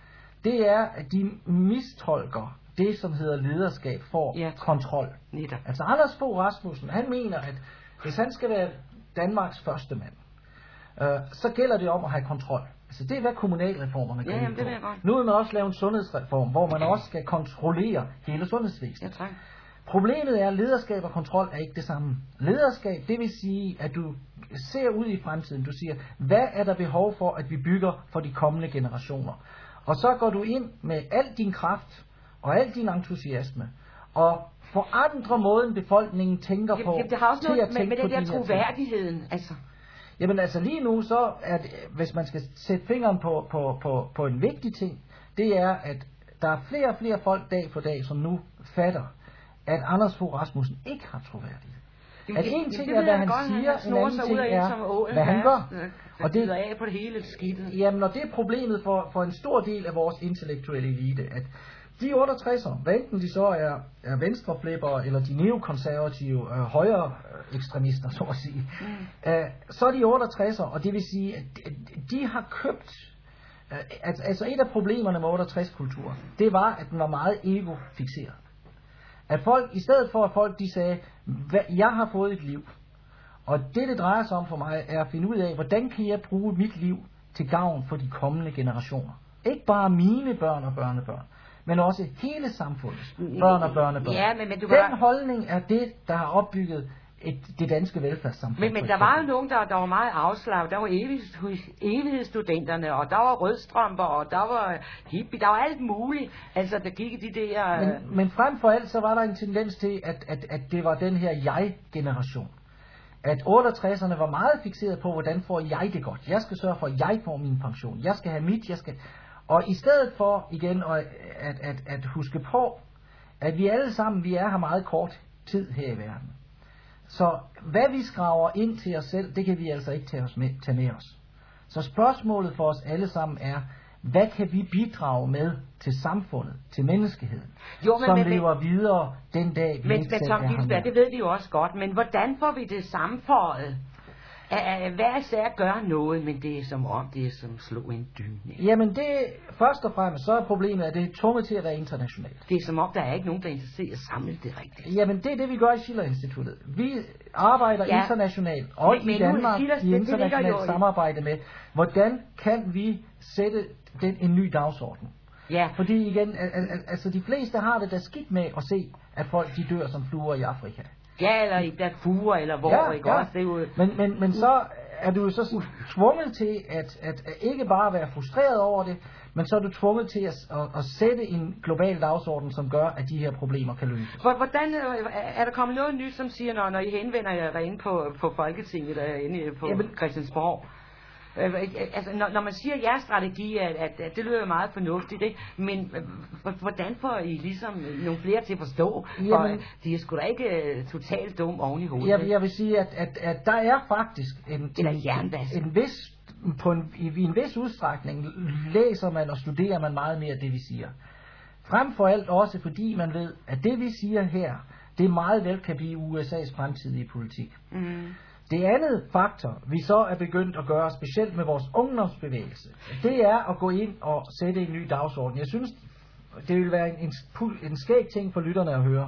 det er, at de mistolker det, som hedder lederskab for ja. kontrol. Netop. Altså Anders Fogh Rasmussen, han mener, at hvis han skal være Danmarks første mand, øh, så gælder det om at have kontrol. Altså det er, hvad kommunalreformerne ja, jamen, det vil jeg godt. Nu vil man også lave en sundhedsreform, hvor man også skal kontrollere hele sundhedsvæsenet. Ja, tak. Problemet er, at lederskab og kontrol er ikke det samme. Lederskab, det vil sige, at du ser ud i fremtiden. Du siger, hvad er der behov for, at vi bygger for de kommende generationer? Og så går du ind med al din kraft og al din entusiasme, og forandrer måden befolkningen tænker på. Jamen, det har også noget med, med den der troværdigheden, altså. Jamen altså lige nu, så er det, hvis man skal sætte fingeren på, på, på, på en vigtig ting, det er, at der er flere og flere folk dag for dag, som nu fatter, at Anders Fogh Rasmussen ikke har troværdighed. Det, at en ting det, er, hvad han godt, siger, han en anden ting er, hvad han gør. Og det er af på det hele skidtet. Jamen, og det er problemet for, for en stor del af vores intellektuelle elite, at de otteogtredsere, hvad enten de så er, er venstreflippere, eller de neokonservative, øh, højre ekstremister, så at sige, mm. øh, så er de otteogtredsere, og det vil sige, at de, de har købt, øh, altså, altså et af problemerne med otteogtres-kulturen, det var, at den var meget ego-fixeret. At folk, i stedet for at folk de sagde, jeg har fået et liv, og det det drejer sig om for mig, er at finde ud af, hvordan kan jeg bruge mit liv til gavn for de kommende generationer. Ikke bare mine børn og børnebørn, men også hele samfundets børn og børnebørn. Ja, men, men du Den var... holdning er det, der har opbygget et, det danske velfærdssamfund. Men, men der var jo nogen, der, der var meget afslaget. Der var evighedsstudenterne, og der var rødstrømper, og der var hippie, der var alt muligt. Altså, der gik i de der... Men, men frem for alt, så var der en tendens til, at, at, at det var den her jeg-generation. At otteogtresserne var meget fikseret på, hvordan får jeg det godt. Jeg skal sørge for, at jeg får min pension. Jeg skal have mit, jeg skal... Og i stedet for igen at, at, at, at huske på, at vi alle sammen, vi er her meget kort tid her i verden. Så hvad vi skraver ind til os selv, det kan vi altså ikke tage, os med, tage med os. Så spørgsmålet for os alle sammen er, hvad kan vi bidrage med til samfundet, til menneskeheden, jo, men, som men, lever videre den dag, vi men, ikke men, selv Tom er Gilsberg, det ved vi jo også godt, men hvordan får vi det sammenføjet? Hver især gør noget, men det er som om, det er som slå en dyne. Jamen det, først og fremmest, så er problemet, at det er tvunget til at være internationalt. Det er som om, der er ikke nogen, der er interesseret i at samle det rigtigt. Jamen det er det, vi gør i Schiller-instituttet. Vi arbejder ja. internationalt, og men, i Danmark, nu, Schiller, i internationalt samarbejde med, hvordan kan vi sætte den en ny dagsorden. Ja. Fordi igen, altså de fleste har det da skidt med at se, at folk de dør som fluer i Afrika. Ja, eller i Darfur, eller hvor, ja, ikke ja. også? Det er jo... men, men, men så er du så tvunget til at, at, at ikke bare være frustreret over det, men så er du tvunget til at, at, at sætte en global dagsorden, som gør, at de her problemer kan løses. Hvordan er der kommet noget nyt, som siger, når, når I henvender jer inde på, på Folketinget og inde på Jamen, Christiansborg? Altså, når, når man siger, at jeres strategi, at, at, at det lyder meget fornuftigt, ikke? Men hvordan får I ligesom nogle flere til at forstå? Jamen, for de er sgu da ikke uh, totalt dumme oven i hovedet. Jeg, jeg vil sige, at, at, at der er faktisk en, en, en, en vis, på en, i, i en vis udstrækning læser man og studerer man meget mere det, vi siger. Frem for alt også, fordi man ved, at det, vi siger her, det meget vel kan blive U S A's fremtidige politik. Mm. Det andet faktor, vi så er begyndt at gøre, specielt med vores ungdomsbevægelse, det er at gå ind og sætte en ny dagsorden. Jeg synes, det vil være en, en skæg ting for lytterne at høre.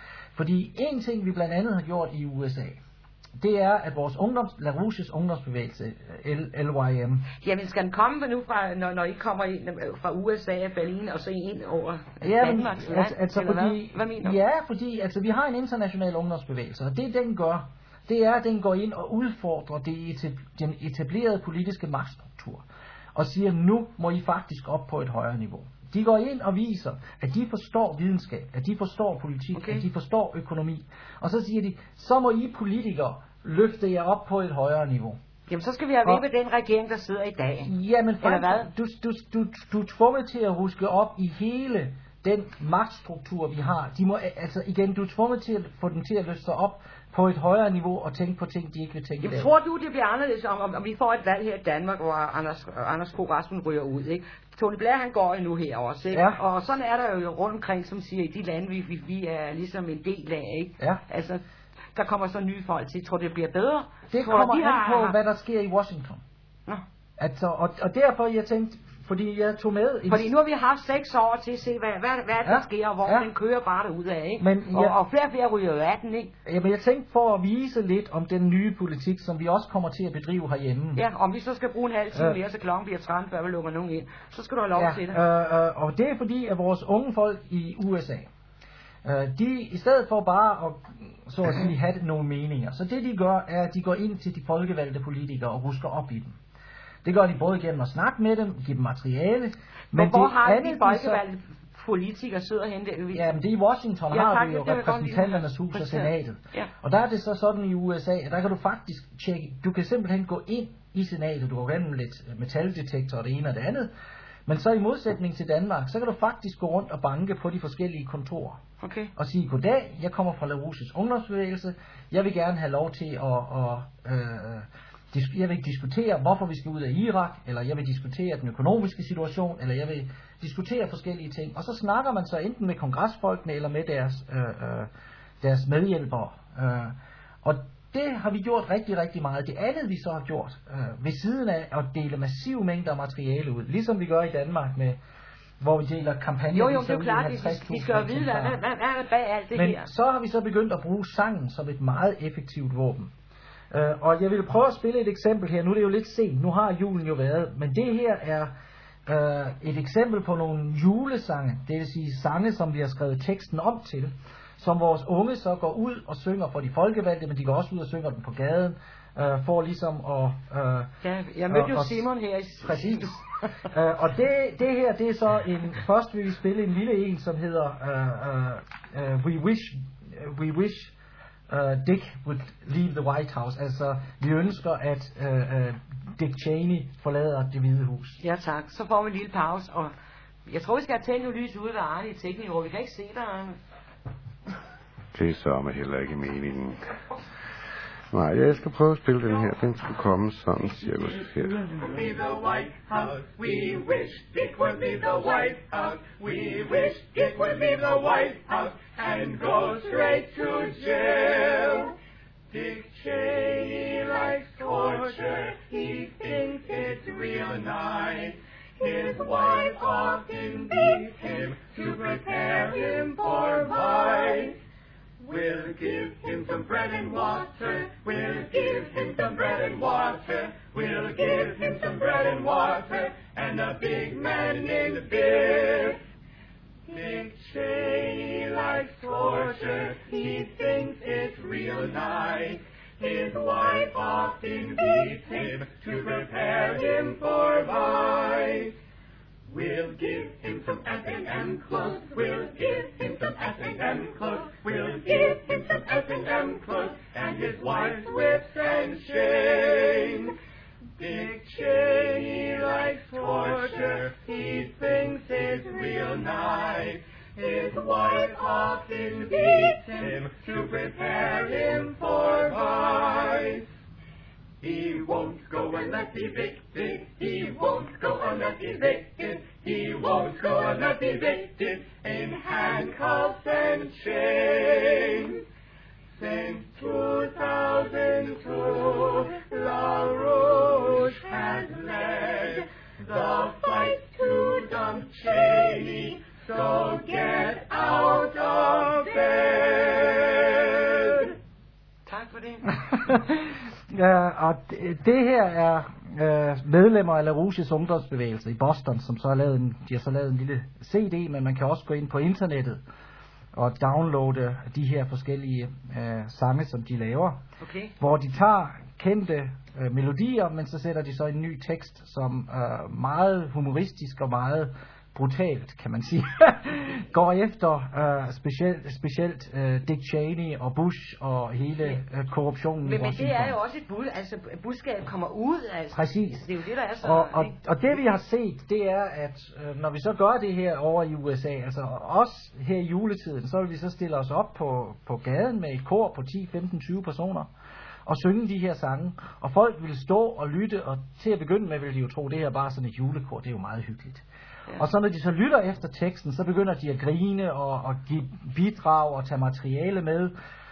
Fordi en ting, vi blandt andet har gjort i U S A, det er, at vores ungdoms, La Rouges ungdomsbevægelse, L Y M... Jamen, skal den komme nu, fra, når, når I kommer ind fra U S A, Berlin, og så ind over ja, Danmark? Men, altså, altså fordi, hvad? Hvad mener du? Ja, fordi altså, vi har en international ungdomsbevægelse, og det den gør, det er, at den går ind og udfordrer det, den etablerede politiske magtstruktur, og siger, nu må I faktisk op på et højere niveau. De går ind og viser, at de forstår videnskab, at de forstår politik, okay. At de forstår økonomi. Og så siger de, så må I politikere løfte jer op på et højere niveau. Jamen, så skal vi have ved med den regering, der sidder i dag. Jamen, faktisk, du, du, du, du er tvunget til at ruske op i hele den magtstruktur, vi har. De må, altså igen, du er tvunget til at få dem til at løfte sig op på et højere niveau og tænke på ting, de ikke vil tænke. Jamen, tror du, det bliver anderledes, om, om, om vi får et valg her i Danmark, hvor Anders, Anders Fogh Rasmussen ryger ud, ikke? Tony Blair, han går jo nu her også, ikke? Ja. Og sådan er der jo rundt omkring, som siger, i de lande, vi, vi, vi er ligesom en del af, ikke? Ja. Altså, der kommer så nye folk til. Tror det bliver bedre? Det tror, kommer de an har, på, hvad der sker i Washington. Nå. Altså, og, og derfor, jeg tænkte, fordi jeg tog med... Fordi nu har vi haft seks år til at se, hvad, hvad, hvad der ja, sker, og hvor ja. Den kører bare derudad, ikke? Men, ja, og, og flere og flere ryger jo af den, ikke? Jamen, jeg tænkte for at vise lidt om den nye politik, som vi også kommer til at bedrive herhjemme. Ja, om vi så skal bruge en halv time mere, så klokken bliver tretten, før vi lukker nogen ind, så skal du have lov ja, til det. Øh, øh, og det er fordi, at vores unge folk i U S A, øh, de i stedet for bare at, så at sige, have nogle meninger, så det de gør, er, at de går ind til de folkevalgte politikere og rusker op i dem. Det gør de både gennem at snakke med dem, give dem materiale. Men hvor har de folkevalgte politikere sidder henne? Der? Ja, men det er i Washington, ja, har vi jo repræsentanternes hus og senatet. Ja. Og der er det så sådan i U S A, at der kan du faktisk tjekke, du kan simpelthen gå ind i senatet, du går gennem lidt metaldetektor og det ene og det andet. Men så i modsætning til Danmark, så kan du faktisk gå rundt og banke på de forskellige kontorer. Okay. Og sige, goddag, jeg kommer fra La Rouges ungdomsbevægelse, jeg vil gerne have lov til at... at øh, jeg vil diskutere, hvorfor vi skal ud af Irak, eller jeg vil diskutere den økonomiske situation, eller jeg vil diskutere forskellige ting. Og så snakker man så enten med kongresfolkene, eller med deres, øh, øh, deres medhjælpere. Øh, og det har vi gjort rigtig, rigtig meget. Det andet, vi så har gjort, øh, ved siden af at dele massive mængder af materiale ud, ligesom vi gør i Danmark med, hvor vi deler kampagner. Jo, jo, det er jo klart, de, de skal jo vide, hvad, hvad, hvad er der bag alt det Men her. Men så har vi så begyndt at bruge sangen som et meget effektivt våben. Uh, og jeg vil prøve at spille et eksempel her. Nu er det jo lidt sent. Nu har julen jo været. Men det her er uh, et eksempel på nogle julesange. Det vil sige sange, som vi har skrevet teksten om til. Som vores unge så går ud og synger for de folkevalgte. Men de går også ud og synger dem på gaden. Uh, for ligesom at... Uh, ja, jeg mødte jo Simon her i... Præcis. uh, og det, det her, det er så en... Først vil vi spille en lille en, som hedder... Uh, uh, uh, We Wish... Uh, we wish Uh, Dick would leave the White House. Altså, vi ønsker, at uh, uh, Dick Cheney forlader det hvide hus. Ja tak, så får vi en lille pause, og jeg tror, vi skal have tændt noget lys ude ved Arne i tekniker, vi kan ikke se dig, Arne. Det er så heller ikke meningen. Nej, jeg skal prøve at spille den her. Den skulle komme sådan cirka her. Be the White House. We wish Dick would leave the White House. We wish Dick would leave the White House and go straight to jail. Dick Cheney likes torture. He thinks it's real nice. His wife often beats him to prepare him for life. We'll give him some bread and water. We'll give him some bread and water. We'll give him some bread and water and a big man named Biff. Dick Cheney likes torture. He thinks it's real nice. his wife often beats him to prepare him for vice. We'll give him some S and M clothes, we'll give him some S and M clothes, we'll give him some S and M clothes, and his wife's whips and chain. Dick Cheney likes torture, he thinks it's real nice. His wife often beats him to prepare him for vice. He won't go unless evicted, he won't go unless evicted, he won't go unless evicted, in handcuffs and chains. Since two thousand two, LaRouche has led the fight to dump Cheney, so get out of bed. Tak for det. Ja, og det, det her er øh, medlemmer af LaRouches ungdomsbevægelse i Boston, som så har lavet en, de har så lavet en lille C D, men man kan også gå ind på internettet og downloade de her forskellige øh, sange, som de laver, okay. hvor de tager kendte øh, melodier, men så sætter de så en ny tekst, som er øh, meget humoristisk og meget brutalt, kan man sige, går efter øh, specielt, specielt øh, Dick Cheney og Bush og hele øh, korruptionen men, i men Washington. det er jo også et bud, altså budskabet kommer ud, altså. Præcis. Det er jo det, der er så... Og, og, og det vi har set, det er, at øh, når vi så gør det her over i U S A, altså os her i juletiden, så vil vi så stille os op på, på gaden med et kor på ti, femten, tyve personer, og synge de her sange, og folk vil stå og lytte, og til at begynde med vil de jo tro, det her er bare sådan et julekor, det er jo meget hyggeligt. Ja. Og så når de så lytter efter teksten, så begynder de at grine og, og give bidrag og tage materiale med.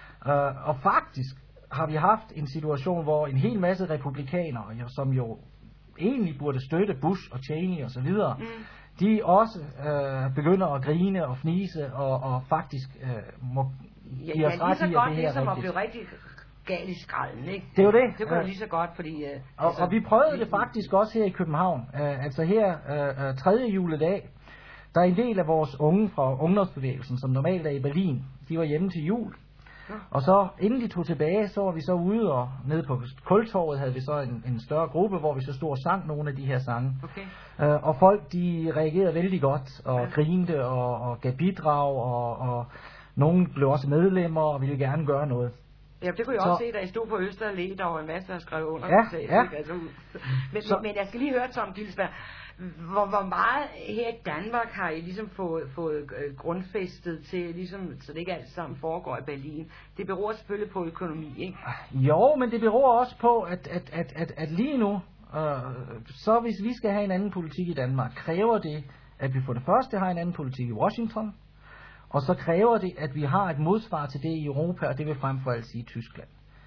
Uh, og faktisk har vi haft en situation, hvor en hel masse republikanere, som jo egentlig burde støtte Bush og Cheney og så videre, mm. de også uh, begynder at grine og fnise og, og faktisk uh, må ja, give os ja, ret i, at det her er rigtigt. Ja, lige så godt det, som at blive rigtig gal i skralden, ikke? Det er jo det. Det gør uh, lige så godt, fordi... Uh, og, altså, og vi prøvede det faktisk også her i København. Uh, altså her uh, tredje juledag, der er en del af vores unge fra ungdomsbevægelsen, som normalt er i Berlin. De var hjemme til jul. Ja. Og så inden de tog tilbage, så var vi så ude, og nede på Kultorvet havde vi så en, en større gruppe, hvor vi så stod og sang nogle af de her sange. Okay. Uh, og folk, de reagerede vældig godt, og ja. grinte, og, og gav bidrag, og, og nogen blev også medlemmer, og ville gerne gøre noget. Ja, det kunne jeg så, også se, da I stod på Øster Allé, der var en masse, der skrev under. Ja, sag, ja. Altså, men, så, men jeg skal lige høre, Tom Gilsberg, hvor, hvor meget her i Danmark har I ligesom fået, fået øh, grundfæstet til, ligesom, så det ikke alt sammen foregår i Berlin? Det beror selvfølgelig på økonomi, ikke? Jo, men det beror også på, at, at, at, at, at lige nu, øh, så hvis vi skal have en anden politik i Danmark, kræver det, at vi for det første har en anden politik i Washington, og så kræver det, at vi har et modsvar til det i Europa, og det vil frem for alt sige Tyskland.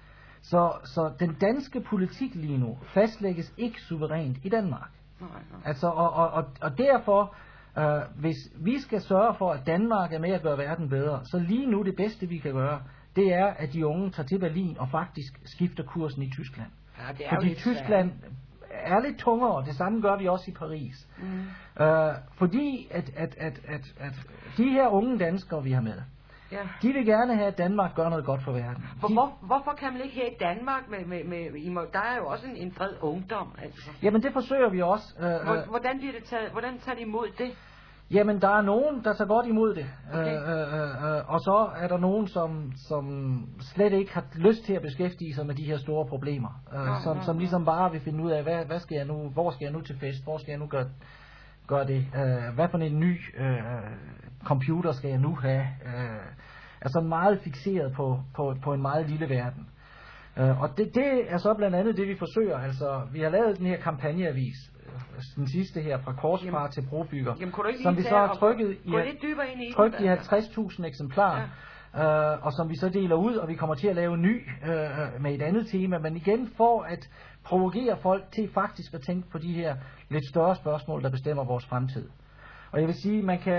Så, så den danske politik lige nu fastlægges ikke suverænt i Danmark. Nej, nej. Altså, og, og, og, og derfor, øh, hvis vi skal sørge for, at Danmark er med at gøre verden bedre, så lige nu det bedste, vi kan gøre, det er, at de unge tager til Berlin og faktisk skifter kursen i Tyskland. Ja, det er fordi Tyskland er lidt tungere, det samme gør vi også i Paris. Mm. Øh, fordi at, at, at, at, at de her unge danskere, vi har med, ja. de vil gerne have, at Danmark gør noget godt for verden. For, hvor, hvorfor kan man ikke her i Danmark, med, med, med, I må, der er jo også en, en bred ungdom, altså. Jamen det forsøger vi også. Øh, hvordan, bliver det taget, hvordan tager de imod det? Jamen der er nogen, der tager godt imod det, okay. øh, øh, øh, og så er der nogen, som, som slet ikke har lyst til at beskæftige sig med de her store problemer, øh, ja, som, ja, som ligesom bare vil finde ud af, hvad, hvad skal jeg nu, hvor skal jeg nu til fest, hvor skal jeg nu gøre, gøre det, øh, hvad for en ny øh, computer skal jeg nu have, øh, altså meget fikseret på, på, på en meget lille verden. Uh, og det, det er så blandt andet det, vi forsøger. Altså, vi har lavet den her kampagneavis, den sidste her, fra korsfar til brobygger, som vi så har trykket i, trykt i halvtreds tusind eksemplarer, ja. uh, og som vi så deler ud, og vi kommer til at lave en ny uh, med et andet tema, men igen for at provokere folk til faktisk at tænke på de her lidt større spørgsmål, der bestemmer vores fremtid. Og jeg vil sige, man kan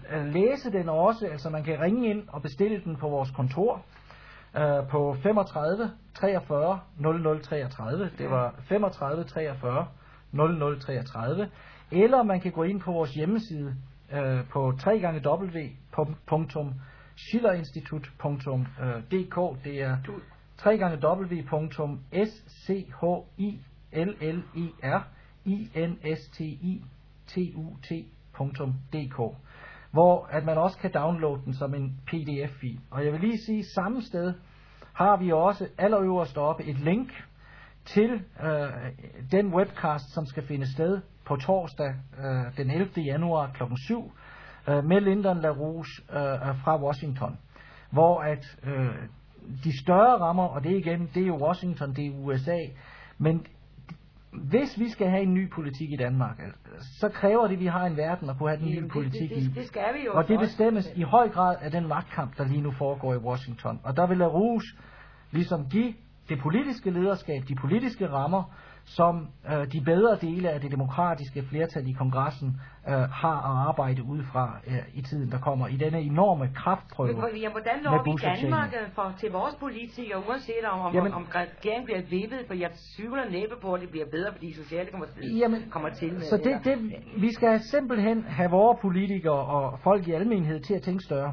læse den også, altså man kan ringe ind og bestille den på vores kontor, Uh, på femogtredive treogfyrre nul nul treogtredive. Det var femogtredive treogfyrre nul nul treogtredive. Eller man kan gå ind på vores hjemmeside uh, på w w w punktum schillerinstitut punktum d k. Det er tre gange w punktum schilleristiti punktum dk, hvor at man også kan downloade den som en P D F-fil. Og jeg vil lige sige, samme sted har vi også allerøverst oppe et link til øh, den webcast, som skal finde sted på torsdag øh, den ellevte januar klokken syv øh, med Lyndon LaRouche øh, fra Washington, hvor at øh, de større rammer, og det igen, det er jo Washington, det er U S A, men hvis vi skal have en ny politik i Danmark, så kræver det, at vi har en verden at kunne have den nye politik det, det, det skal vi jo i. Og det også. bestemmes i høj grad af den magtkamp, der lige nu foregår i Washington. Og der vil LaRouche ligesom give det politiske lederskab, de politiske rammer, som øh, de bedre dele af det demokratiske flertal i kongressen øh, har at arbejde ud fra øh, i tiden, der kommer, i denne enorme kraftprøve. Men, ja, hvordan når vi Danmark for, til vores politikere, uanset om, om, Jamen, om regeringen bliver vippet, for jeg tvivler næppe på, at det bliver bedre, fordi sociale kommer, Jamen, kommer til med så det, det, vi skal simpelthen have vores politikere og folk i almenhed til at tænke større.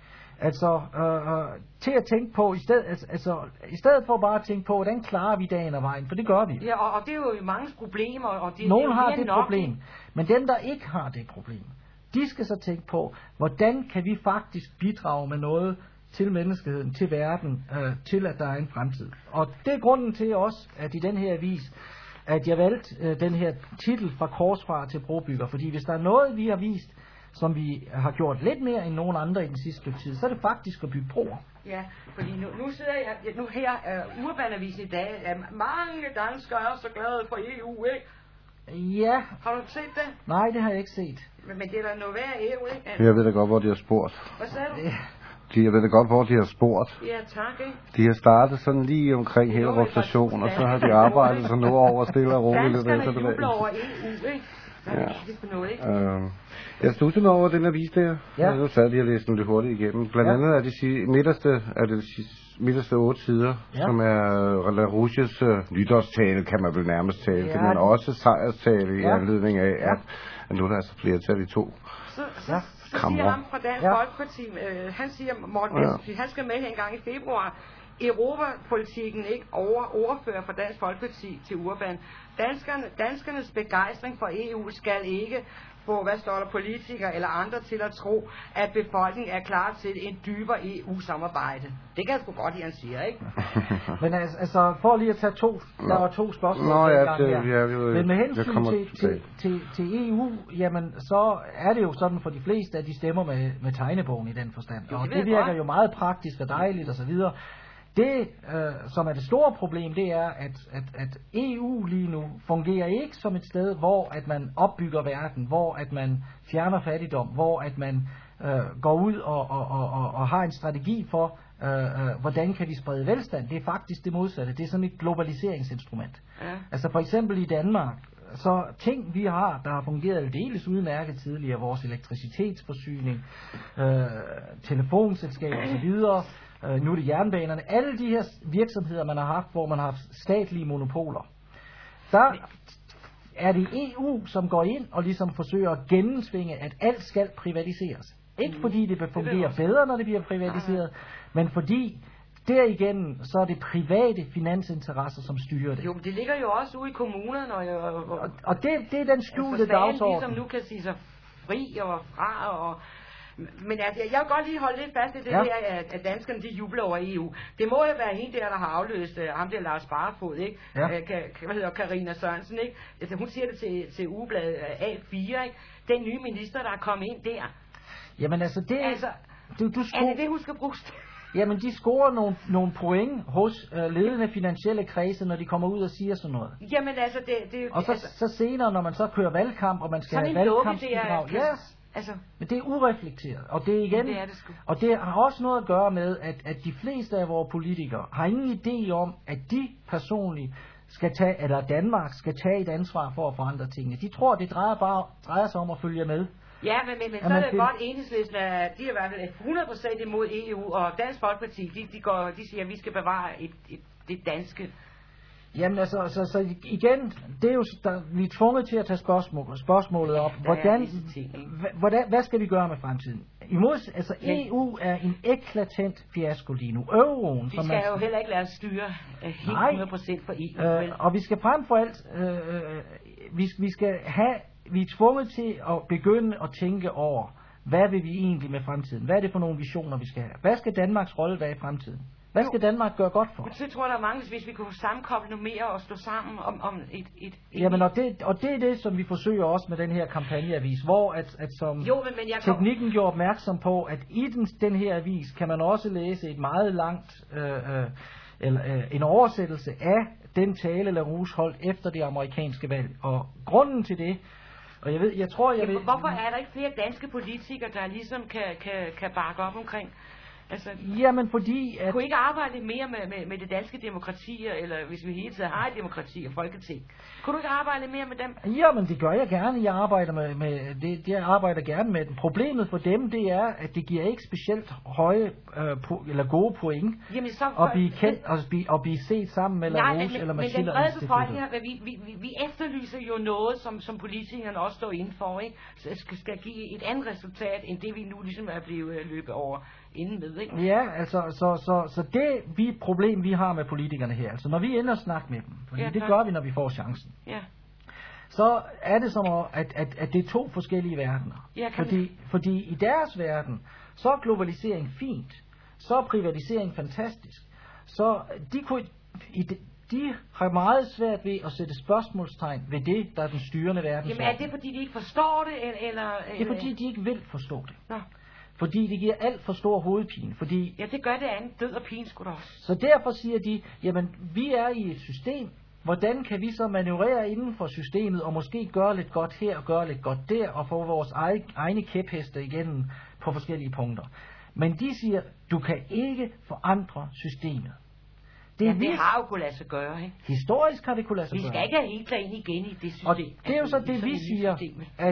Altså, øh, til at tænke på, i stedet, altså, altså, i stedet for bare at tænke på, hvordan klarer vi dagen og vejen, for det gør vi. Ja, og, og det er jo mange problemer. Og det, Nogen det har det nok. problem, men dem, der ikke har det problem, de skal så tænke på, hvordan kan vi faktisk bidrage med noget til menneskeheden, til verden, øh, til at der er en fremtid. Og det er grunden til også, at i den her avis, at jeg valgte øh, den her titel fra korsfarer til brobygger, fordi hvis der er noget, vi har vist, som vi har gjort lidt mere end nogen andre i den sidste stykke tid, så er det faktisk at bygge broer. Ja, fordi nu, nu sidder jeg, nu her, uh, Urbanavisen i dag, er mange danskere er så glade for E U, ikke? Ja. Har du set det? Nej, det har jeg ikke set. Men, men det er da noget værd E U, ikke? Jeg ved da godt, hvor de har spurgt. Hvad sagde du? Ja. De, jeg ved da godt, hvor de har spurgt. Ja, tak, ikke? De har startet sådan lige omkring hele rotation, og så har de arbejdet sådan nu over stille og roligt. Danskerne jubler over E U, ikke? Hvad ja. er det for noget, ikke? Øh, jeg studsede mig over den avis der. Ja. Nu sad de og læste den lidt hurtigt igennem. Blandt ja. andet er det midterste, er det midterste otte sider, ja. som er LaRouches uh, nytårstale, kan man vel nærmest tale, ja. men også sejrstale i ja. anledning af, ja. at, at nu er der altså flertal i to. Så, så, ja. så siger ham fra Dansk ja. Folkeparti, øh, han siger, Morten, ja. han skal med her en gang i februar, Europapolitikken ikke over overfører fra Dansk Folkeparti til Urban. Danskerne, danskernes begejstring for E U skal ikke få, hvad står der, politikere eller andre til at tro, at befolkningen er klar til en dybere E U-samarbejde. Det kan jeg sgu godt lide, han siger, ikke? Men altså, altså, for lige at tage to, der var to spørgsmål. Nå, ja, gang det, her. ja, det, Men med hensyn kommer, til, til, til, til E U, jamen, så er det jo sådan for de fleste, at de stemmer med, med tegnebogen i den forstand. Jo, og det det virker godt. jo meget praktisk og dejligt osv. Det, øh, som er det store problem, det er, at, at, at E U lige nu fungerer ikke som et sted, hvor at man opbygger verden, hvor at man fjerner fattigdom, hvor at man øh, går ud og, og, og, og, og har en strategi for, øh, øh, hvordan kan vi sprede velstand. Det er faktisk det modsatte. Det er sådan et globaliseringsinstrument. Ja. Altså for eksempel i Danmark, så ting vi har, der har fungeret aldeles udmærket tidligere, vores elektricitetsforsyning, øh, telefonselskaber osv., Uh, nu er det jernbanerne, alle de her virksomheder, man har haft, hvor man har haft statlige monopoler, der er det E U, som går ind og ligesom forsøger at gennemtvinge, at alt skal privatiseres. Ikke fordi det vil fungere bedre, når det bliver privatiseret, men fordi derigennem, så er det private finansinteresser, som styrer det. Jo, men det ligger jo også ude i kommunerne, og, og, og, og det, det er den skjulte dagsorden. Ligesom nu kan sige sig fri og fra, og men altså, jeg vil godt lige holde lidt fast i det ja. her, at, at danskerne de jubler over E U. Det må jo være hende der, der har afløst uh, ham der Lars Barfod, ikke? Ja. Uh, ka, hvad hedder Karina Sørensen, ikke? Altså, hun siger det til, til ugebladet uh, A fire, ikke? Den nye minister, der er kommet ind der. Jamen altså, det er... Altså, du, du sko- er det det, hun skal bruge? Jamen, de scorer nogle, nogle point hos uh, ledende finansielle kredse, når de kommer ud og siger sådan noget. Jamen altså, det... det og så, altså, så senere, når man så kører valgkamp, og man skal have valgkampsbidrag... Ja, altså, men det er ureflekteret, og det er igen, det er det og det har også noget at gøre med, at, at de fleste af vores politikere har ingen idé om, at de personligt skal tage, eller Danmark skal tage et ansvar for at forandre tingene. De tror, det drejer bare drejer sig om at følge med. Ja, men, men, men så er det godt Enhedslisten, at de er i hvert fald hundrede procent imod E U, og Dansk Folkeparti, de, de, går, de siger, at vi skal bevare et, et, det danske. Jamen altså, så, så igen, det er jo, der, vi er tvunget til at tage spørgsmål, spørgsmålet op. Hvordan, hvordan, hvad skal vi gøre med fremtiden? imod, altså E U er en eklatant fiasko lige nu. Euroen, vi skal jo heller ikke lade os styre uh, helt hundrede procent for E U. Øh, og vi skal frem for alt, øh, vi, vi skal have, vi er tvunget til at begynde at tænke over, hvad vil vi egentlig med fremtiden? Hvad er det for nogle visioner, vi skal have? Hvad skal Danmarks rolle være i fremtiden? Hvad skal Danmark gøre godt for? Men så tror jeg, der er mange, hvis vi kunne sammenkoble noget mere og stå sammen om, om et... et, et Jamen, og det, og det er det, som vi forsøger også med den her kampagneavis, hvor at, at som jo, men, men jeg teknikken kom... gjorde opmærksom på, at i den, den her avis kan man også læse et meget langt, øh, øh, eller, øh, en oversættelse af den tale, LaRouche holdt efter det amerikanske valg. Og grunden til det, og jeg ved, jeg tror, jeg Jamen, ved... Hvorfor er der ikke flere danske politikere, der ligesom kan, kan, kan bakke op omkring... Altså, jamen fordi at... kunne ikke arbejde mere med, med, med det danske demokrati, eller hvis vi hele tiden har et demokrati og folketing? Kunne du ikke arbejde mere med dem? Jamen det gør jeg gerne. Jeg arbejder med, med det, det jeg arbejder gerne med. Problemet for dem, det er, at det giver ikke specielt høje øh, po, eller gode point. Jamen, så at blive kendt og blive, og blive set sammen med LaRouche eller med men den brede befolkning, vi, vi, vi, vi efterlyser jo noget, som, som politikerne også står inden for, ikke? Så skal, skal give et andet resultat, end det vi nu ligesom er blevet løbet over inden med, ikke? Ja, altså, så, så, så det vi problem, vi har med politikerne her, altså når vi ender og snakker med dem, fordi ja, det gør vi, når vi får chancen, ja. Så er det som, at, at, at det er to forskellige verdener. Ja, fordi, fordi i deres verden, så er globalisering fint, så er privatisering fantastisk, så de, kunne, de har meget svært ved at sætte spørgsmålstegn ved det, der er den styrende verden. Jamen er det, fordi de ikke forstår det, eller... eller... Det er, fordi de ikke vil forstå det. Nå. Fordi det giver alt for stor hovedpine. Fordi ja, det gør det andet. Død og pine sgu da også. Så derfor siger de, jamen, vi er i et system. Hvordan kan vi så manøvrere inden for systemet, og måske gøre lidt godt her, og gøre lidt godt der, og få vores egne kæpheste igennem på forskellige punkter. Men de siger, du kan ikke forandre systemet. Det, ja, det har jo kunnet lade sig gøre, ikke? Historisk har det kunnet lade sig gøre. Vi skal ikke have helt ind igen i det system. Og det er jo så det, vi siger, at,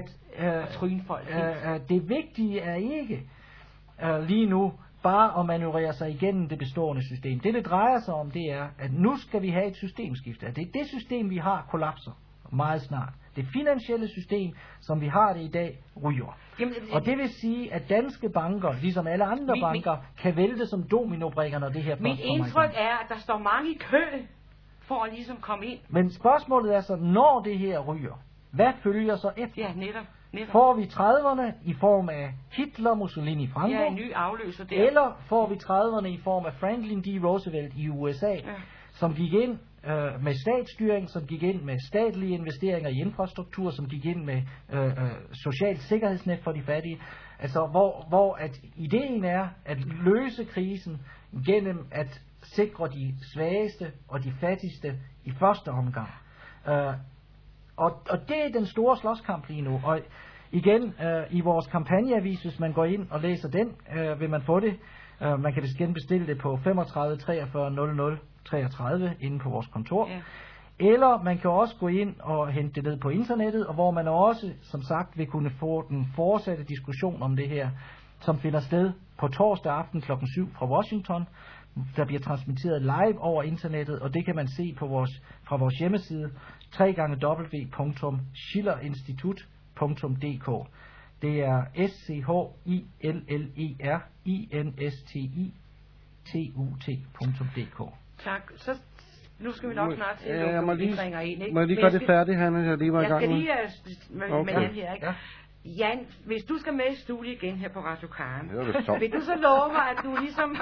øh, at det vigtige er ikke uh, lige nu bare at manøvrere sig igennem det bestående system. Det, det drejer sig om, det er, at nu skal vi have et systemskifte. Det er det system, vi har, kollapser meget snart. Det finansielle system, som vi har det i dag, ryger. Jamen, og det vil sige, at danske banker, ligesom alle andre mit, banker, mit, kan vælte som dominobrikker, når det her mit indtryk er, at der står mange i kø for at ligesom komme ind. Men spørgsmålet er så, når det her ryger, hvad følger så efter? Ja, netop. netop. Får vi trediverne i form af Hitler, Mussolini, Franco? Ja, en ny afløser der. Eller får vi trediverne i form af Franklin D. Roosevelt i U S A, ja. Som gik ind øh, med statsstyring, som gik ind med statlige investeringer i infrastruktur, som gik ind med øh, øh, socialt sikkerhedsnet for de fattige. Altså, hvor, hvor at ideen er at løse krisen gennem at sikre de svageste og de fattigste i første omgang. Øh, og, og det er den store slåskamp lige nu. Og igen, øh, i vores kampagneavis, hvis man går ind og læser den, øh, vil man få det. Uh, man kan igen bestille det på femogtredive treogfyrre nul nul treogtredive inde på vores kontor. Yeah. Eller man kan også gå ind og hente det ned på internettet, og hvor man også, som sagt, vil kunne få den fortsatte diskussion om det her, som finder sted på torsdag aften klokken syv fra Washington. Der bliver transmitteret live over internettet, og det kan man se på vores, fra vores hjemmeside w w w punktum schillerinstitut punktum d k. Det er S C H I L L E R I N S T I T U T punktum d k. Tak. Så nu skal vi nok snart til at lukke, ja, når vi ringer ind, ikke? Må jeg lige gøre det færdigt, Hanne? Jeg lige var i gang med. Jeg skal lige uh, med, okay. med den her, ikke? Ja. Jan, hvis du skal med i studiet igen her på Radio Karen, vil du så love mig, at du ligesom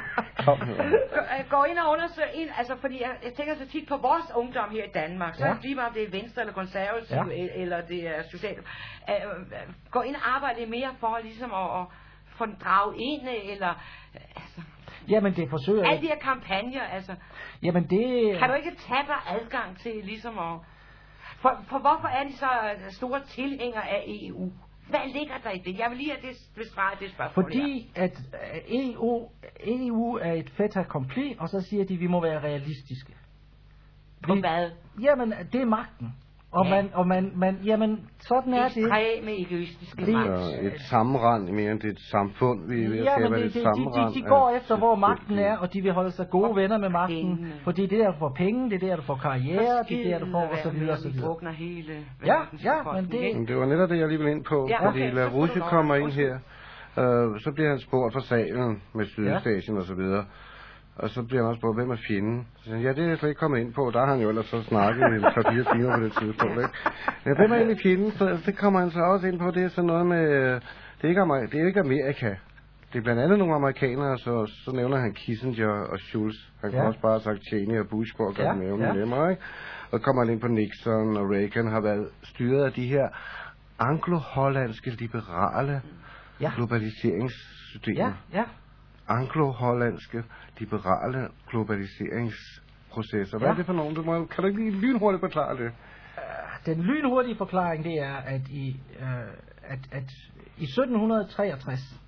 går ind og undersøger ind, altså fordi jeg, jeg tænker så tit på vores ungdom her i Danmark, så ja. Lige meget om det er venstre eller konservativ, ja. Eller det er socialt, uh, går ind og arbejder mere for ligesom at, at få den draget ind, eller altså... Jamen det forsøger jeg. Alle de her kampagner, altså... Jamen det... Kan du ikke tage dig adgang til ligesom at... For, for hvorfor er de så store tilhængere af E U? Hvad ligger der i det? Jeg vil lige have det besvaret det spørgsmål. Fordi at E U, E U er et fait accompli, og så siger de, at vi må være realistiske. På vi, hvad? Jamen, det er magten. Og, ja. man, og man, man, jamen, sådan er det. Ekstreme egoistiske det er et sammenrend mere end det er et samfund, vi er ved at ja, skabe det, et det, sammenrend. De, de, de går efter, hvor magten er, og de vil holde sig gode venner med magten, fordi det er der, du får penge, det er der, du får karriere, det er der, du får, og så videre, og så videre. Hele ja, ja, men det... Men det var netop det, jeg lige ville ind på, ja, fordi okay, LaRouche kommer ind her. Øh, så bliver han spurgt fra salen med Sydøstasien ja. og så videre. Og så bliver han også spurgt, hvem er fjenden? Så siger han, ja, det er jeg slet ikke kommet ind på. Der har han jo ellers så snakket i tre fire timer på det tidspunkt, ikke? Ja, hvem er egentlig fjenden? Så det kommer han så også ind på. Det er sådan noget med... Det er ikke, Amer- det er ikke Amerika. Det er blandt andet nogle amerikanere, så, så nævner han Kissinger og Schulz. Han kan ja. også bare have sagt Cheney og Bush for at gøre ja. nævne ja. nemmere, ikke? Og kommer han ind på Nixon, og Reagan har været styret af de her anglo-hollandske liberale ja. globaliseringssystemer. Ja, ja. Anglo-hollandske liberale globaliseringsprocesser. Hvad ja. er det for nogen? Du må, kan du ikke lige lynhurtigt forklare det? Uh, den lynhurtige forklaring, det er, at i, uh, at, at i sytten treogtres,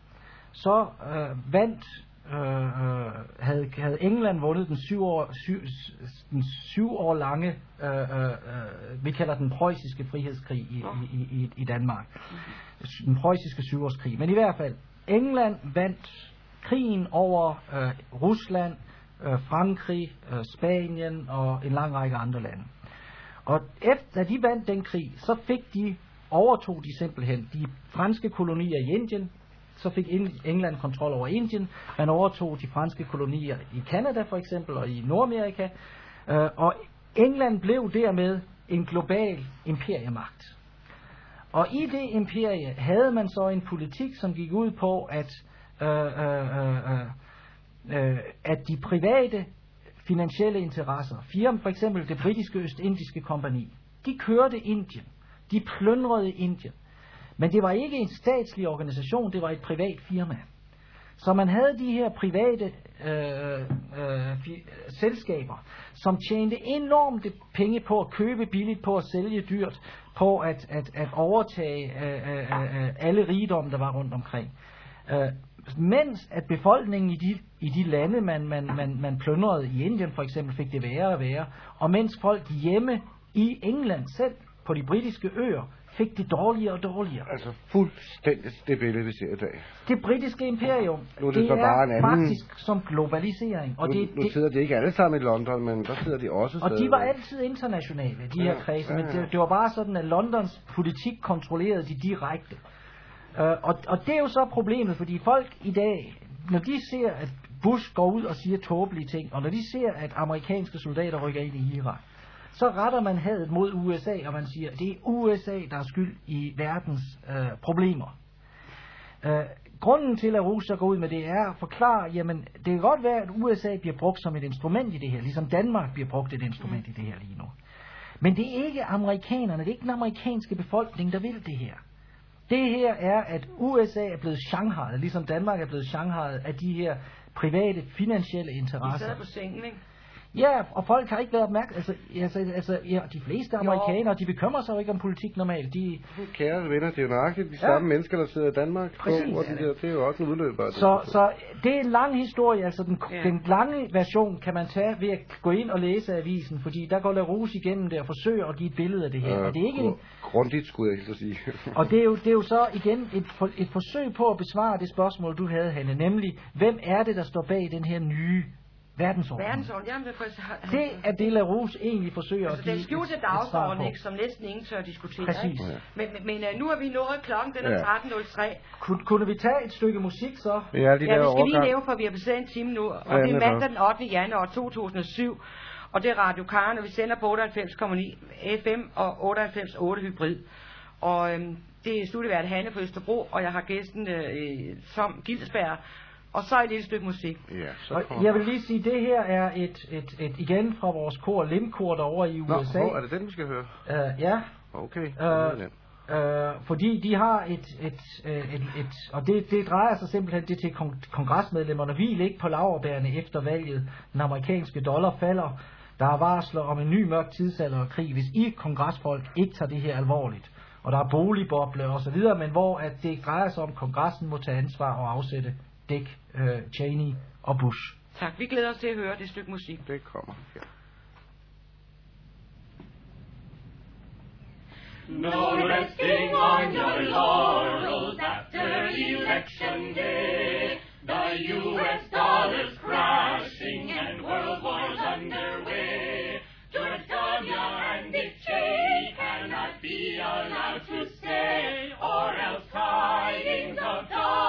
så uh, vandt, uh, uh, havde, havde England vundet den syv år, syv, den syv år lange, uh, uh, uh, vi kalder den preussiske frihedskrig i, i, i, i Danmark. Den preussiske syvårskrig. Men i hvert fald, England vandt krigen over øh, Rusland, øh, Frankrig, øh, Spanien og en lang række andre lande. Og efter de vandt den krig, så fik de, overtog de simpelthen de franske kolonier i Indien, så fik England kontrol over Indien, man overtog de franske kolonier i Canada for eksempel, og i Nordamerika, øh, og England blev dermed en global imperiemagt. Og i det imperie havde man så en politik, som gik ud på, at Øh, øh, øh, øh, at de private finansielle interesser, firmaer, for eksempel det britiske Østindiske kompagni, de kørte Indien, de plyndrede Indien, men det var ikke en statslig organisation, det var et privat firma. Så man havde de her private øh, øh, fi- selskaber, som tjente enormt penge på at købe billigt, på at sælge dyrt, på at, at, at overtage øh, øh, øh, alle rigdomme, der var rundt omkring. Øh, mens at befolkningen i de, i de lande, man, man, man, man plyndrede i Indien for eksempel, fik det værre og værre, og mens folk hjemme i England selv, på de britiske øer, fik det dårligere og dårligere. Altså fuldstændig det billede, vi ser i dag. Det britiske imperium, nu er det, det så er bare en anden... faktisk som globalisering. Og nu, det, nu det, sidder de ikke alle sammen i London, men der sidder de også. Og de var altid internationale, de her ja, kredse, ja, ja. men det, det var bare sådan, at Londons politik kontrollerede de direkte. Uh, og, og det er jo så problemet, fordi folk i dag, når de ser, at Bush går ud og siger tåbelige ting, og når de ser, at amerikanske soldater rykker ind i Irak, så retter man hadet mod U S A, og man siger, at det er U S A, der er skyld i verdens uh, problemer. Uh, grunden til, at Russia går ud med det, er at forklare, jamen, det kan godt være, at U S A bliver brugt som et instrument i det her, ligesom Danmark bliver brugt et instrument i det her lige nu. Men det er ikke amerikanerne, det er ikke den amerikanske befolkning, der vil det her. Det her er, at U S A er blevet shanghaiet, ligesom Danmark er blevet shanghaiet af de her private finansielle interesser. De sidder på sengen, ikke? Ja, og folk har ikke været opmærksom. Altså, altså, altså ja, de fleste amerikanere, de bekymrer sig jo ikke om politik normalt. De... Kære venner, det er jo nøjagtigt de ja. samme mennesker, der sidder i Danmark. Præcis. Hvor de der, det er jo også en udløber. Så, så det er en lang historie. Altså den, ja. den lange version kan man tage ved at gå ind og læse avisen, fordi der går LaRouche igennem det og forsøger at give et billede af det her. Ja, og det er ikke en... grundigt, skulle jeg helt sige. Og det er, jo, det er jo så igen et, for, et forsøg på at besvare det spørgsmål, du havde, Hanne, nemlig, hvem er det, der står bag den her nye verdensorden? Verdensorden, jamen det er han... Det er det, LaRouche egentlig forsøger altså, at give den skjulte dagsorden, ikke, som næsten ingen tør diskutere. Præcis. Ja. Men, men, men uh, nu har vi nået klokken, den er ja. tretten nul tre. Kun, kunne vi tage et stykke musik så? Ja, de ja vi skal overgang. lige nævne, for vi har besat en time nu, og ja, det er mandag den ottende januar to tusind og syv, og det er Radio Karen, og vi sender på otteoghalvfems komma ni F M og otteoghalvfems komma otte hybrid. Og øhm, det er studievært Hanne fra Østerbro, og jeg har gæsten øh, Tom Gilsberg. Og så et lille stykke musik. Ja, så og jeg vil lige sige, det her er et, et, et igen fra vores kor, Limkor derovre i U S A. Nå, er det den, vi skal høre? Uh, ja. Okay. Uh, uh, fordi de har et, et, et, et, et og det, det drejer sig simpelthen det til kong- kongresmedlemmerne. Vi ligger på laurbærene efter valget. Den amerikanske dollar falder. Der er varsler om en ny mørk tidsalder og krig, hvis I kongresfolk ikke tager det her alvorligt. Og der er boligboble og så videre, men hvor at det drejer sig om, kongressen må tage ansvar og afsætte Dick, uh, Cheney og Bush. Tak, vi glæder os til at høre det stykke musik. Det kommer, ja. No resting on your laurels after election day. The U S dollar's crashing and world war's underway. George W. and Dick Cheney cannot be allowed to stay, or else tidings of dawn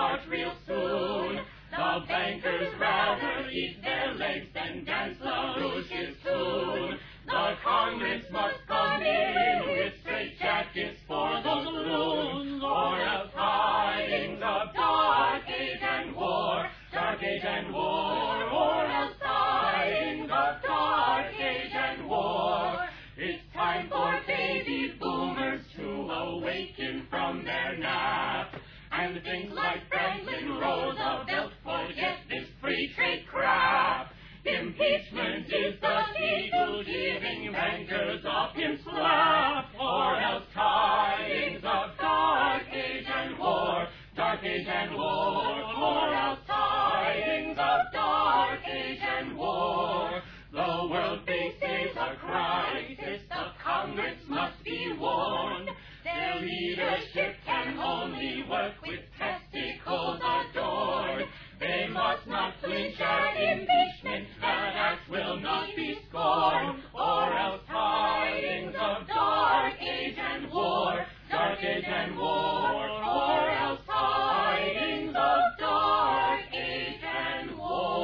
start real soon. The bankers rather eat their legs than dance LaRouche's tune. The Congress must come in with straitjackets for those loons, or else tidings of dark age and war, dark age and war, or else tidings of dark age and war. It's time for baby boomers to awaken from their nap, and things like Franklin Roosevelt forget this free trade crap. Impeachment is the key to giving bankers up in slap, or else tidings of dark age and war, dark age and war, or else tidings of dark age and war. The world faces a crisis, the Congress must be warned. Their leadership can only work with testicles adored. They must not flinch at impeachment, that act will not be scorned, or else tidings of dark age and war, dark age and war, or else tidings of dark age and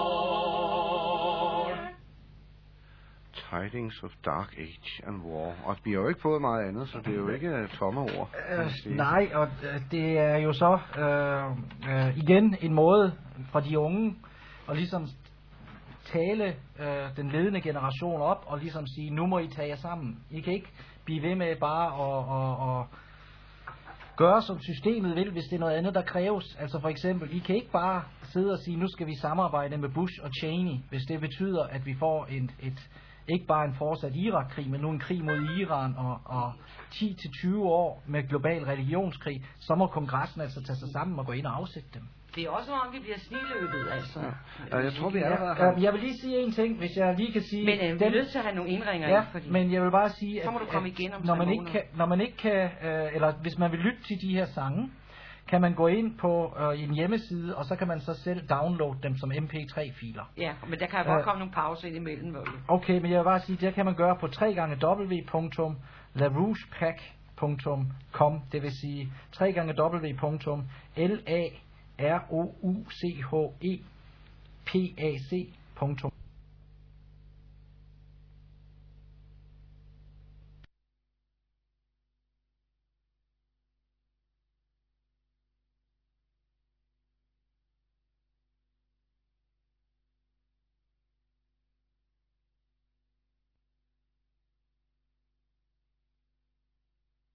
war. Tidings of Dark Age and War. Og vi har jo ikke fået meget andet, så det er jo ikke tomme ord. Øh, nej, og det er jo så øh, øh, igen en måde fra de unge at ligesom tale øh, den ledende generation op og ligesom sige, nu må I tage jer sammen. I kan ikke blive ved med bare at, at, at gøre som systemet vil, hvis det er noget andet, der kræves. Altså for eksempel, I kan ikke bare sidde og sige, nu skal vi samarbejde med Bush og Cheney, hvis det betyder, at vi får en, et ikke bare en fortsat Irak-krig, men nu en krig mod Iran og, og ti til tyve år med global religionskrig, så må kongressen altså tage sig sammen og gå ind og afsætte dem. Det er også om vi bliver sniløbet, altså. Ja, jeg tror, vi allerede har... Jeg vil lige sige en ting, hvis jeg lige kan sige... Men øh, vi er nødt til at have nogle indringer ja, i, fordi... men jeg vil bare sige, så må at, du komme igen om når, man ikke kan, når man ikke kan... Øh, eller hvis man vil lytte til de her sange, kan man gå ind på øh, en hjemmeside, og så kan man så selv downloade dem som M P tre filer. Ja, men der kan jo godt øh, komme nogle pauser ind imellem. Okay, men jeg vil bare sige, det kan man gøre på w w w punktum larouchepac punktum com, det vil sige w w w punktum larouchepac punktum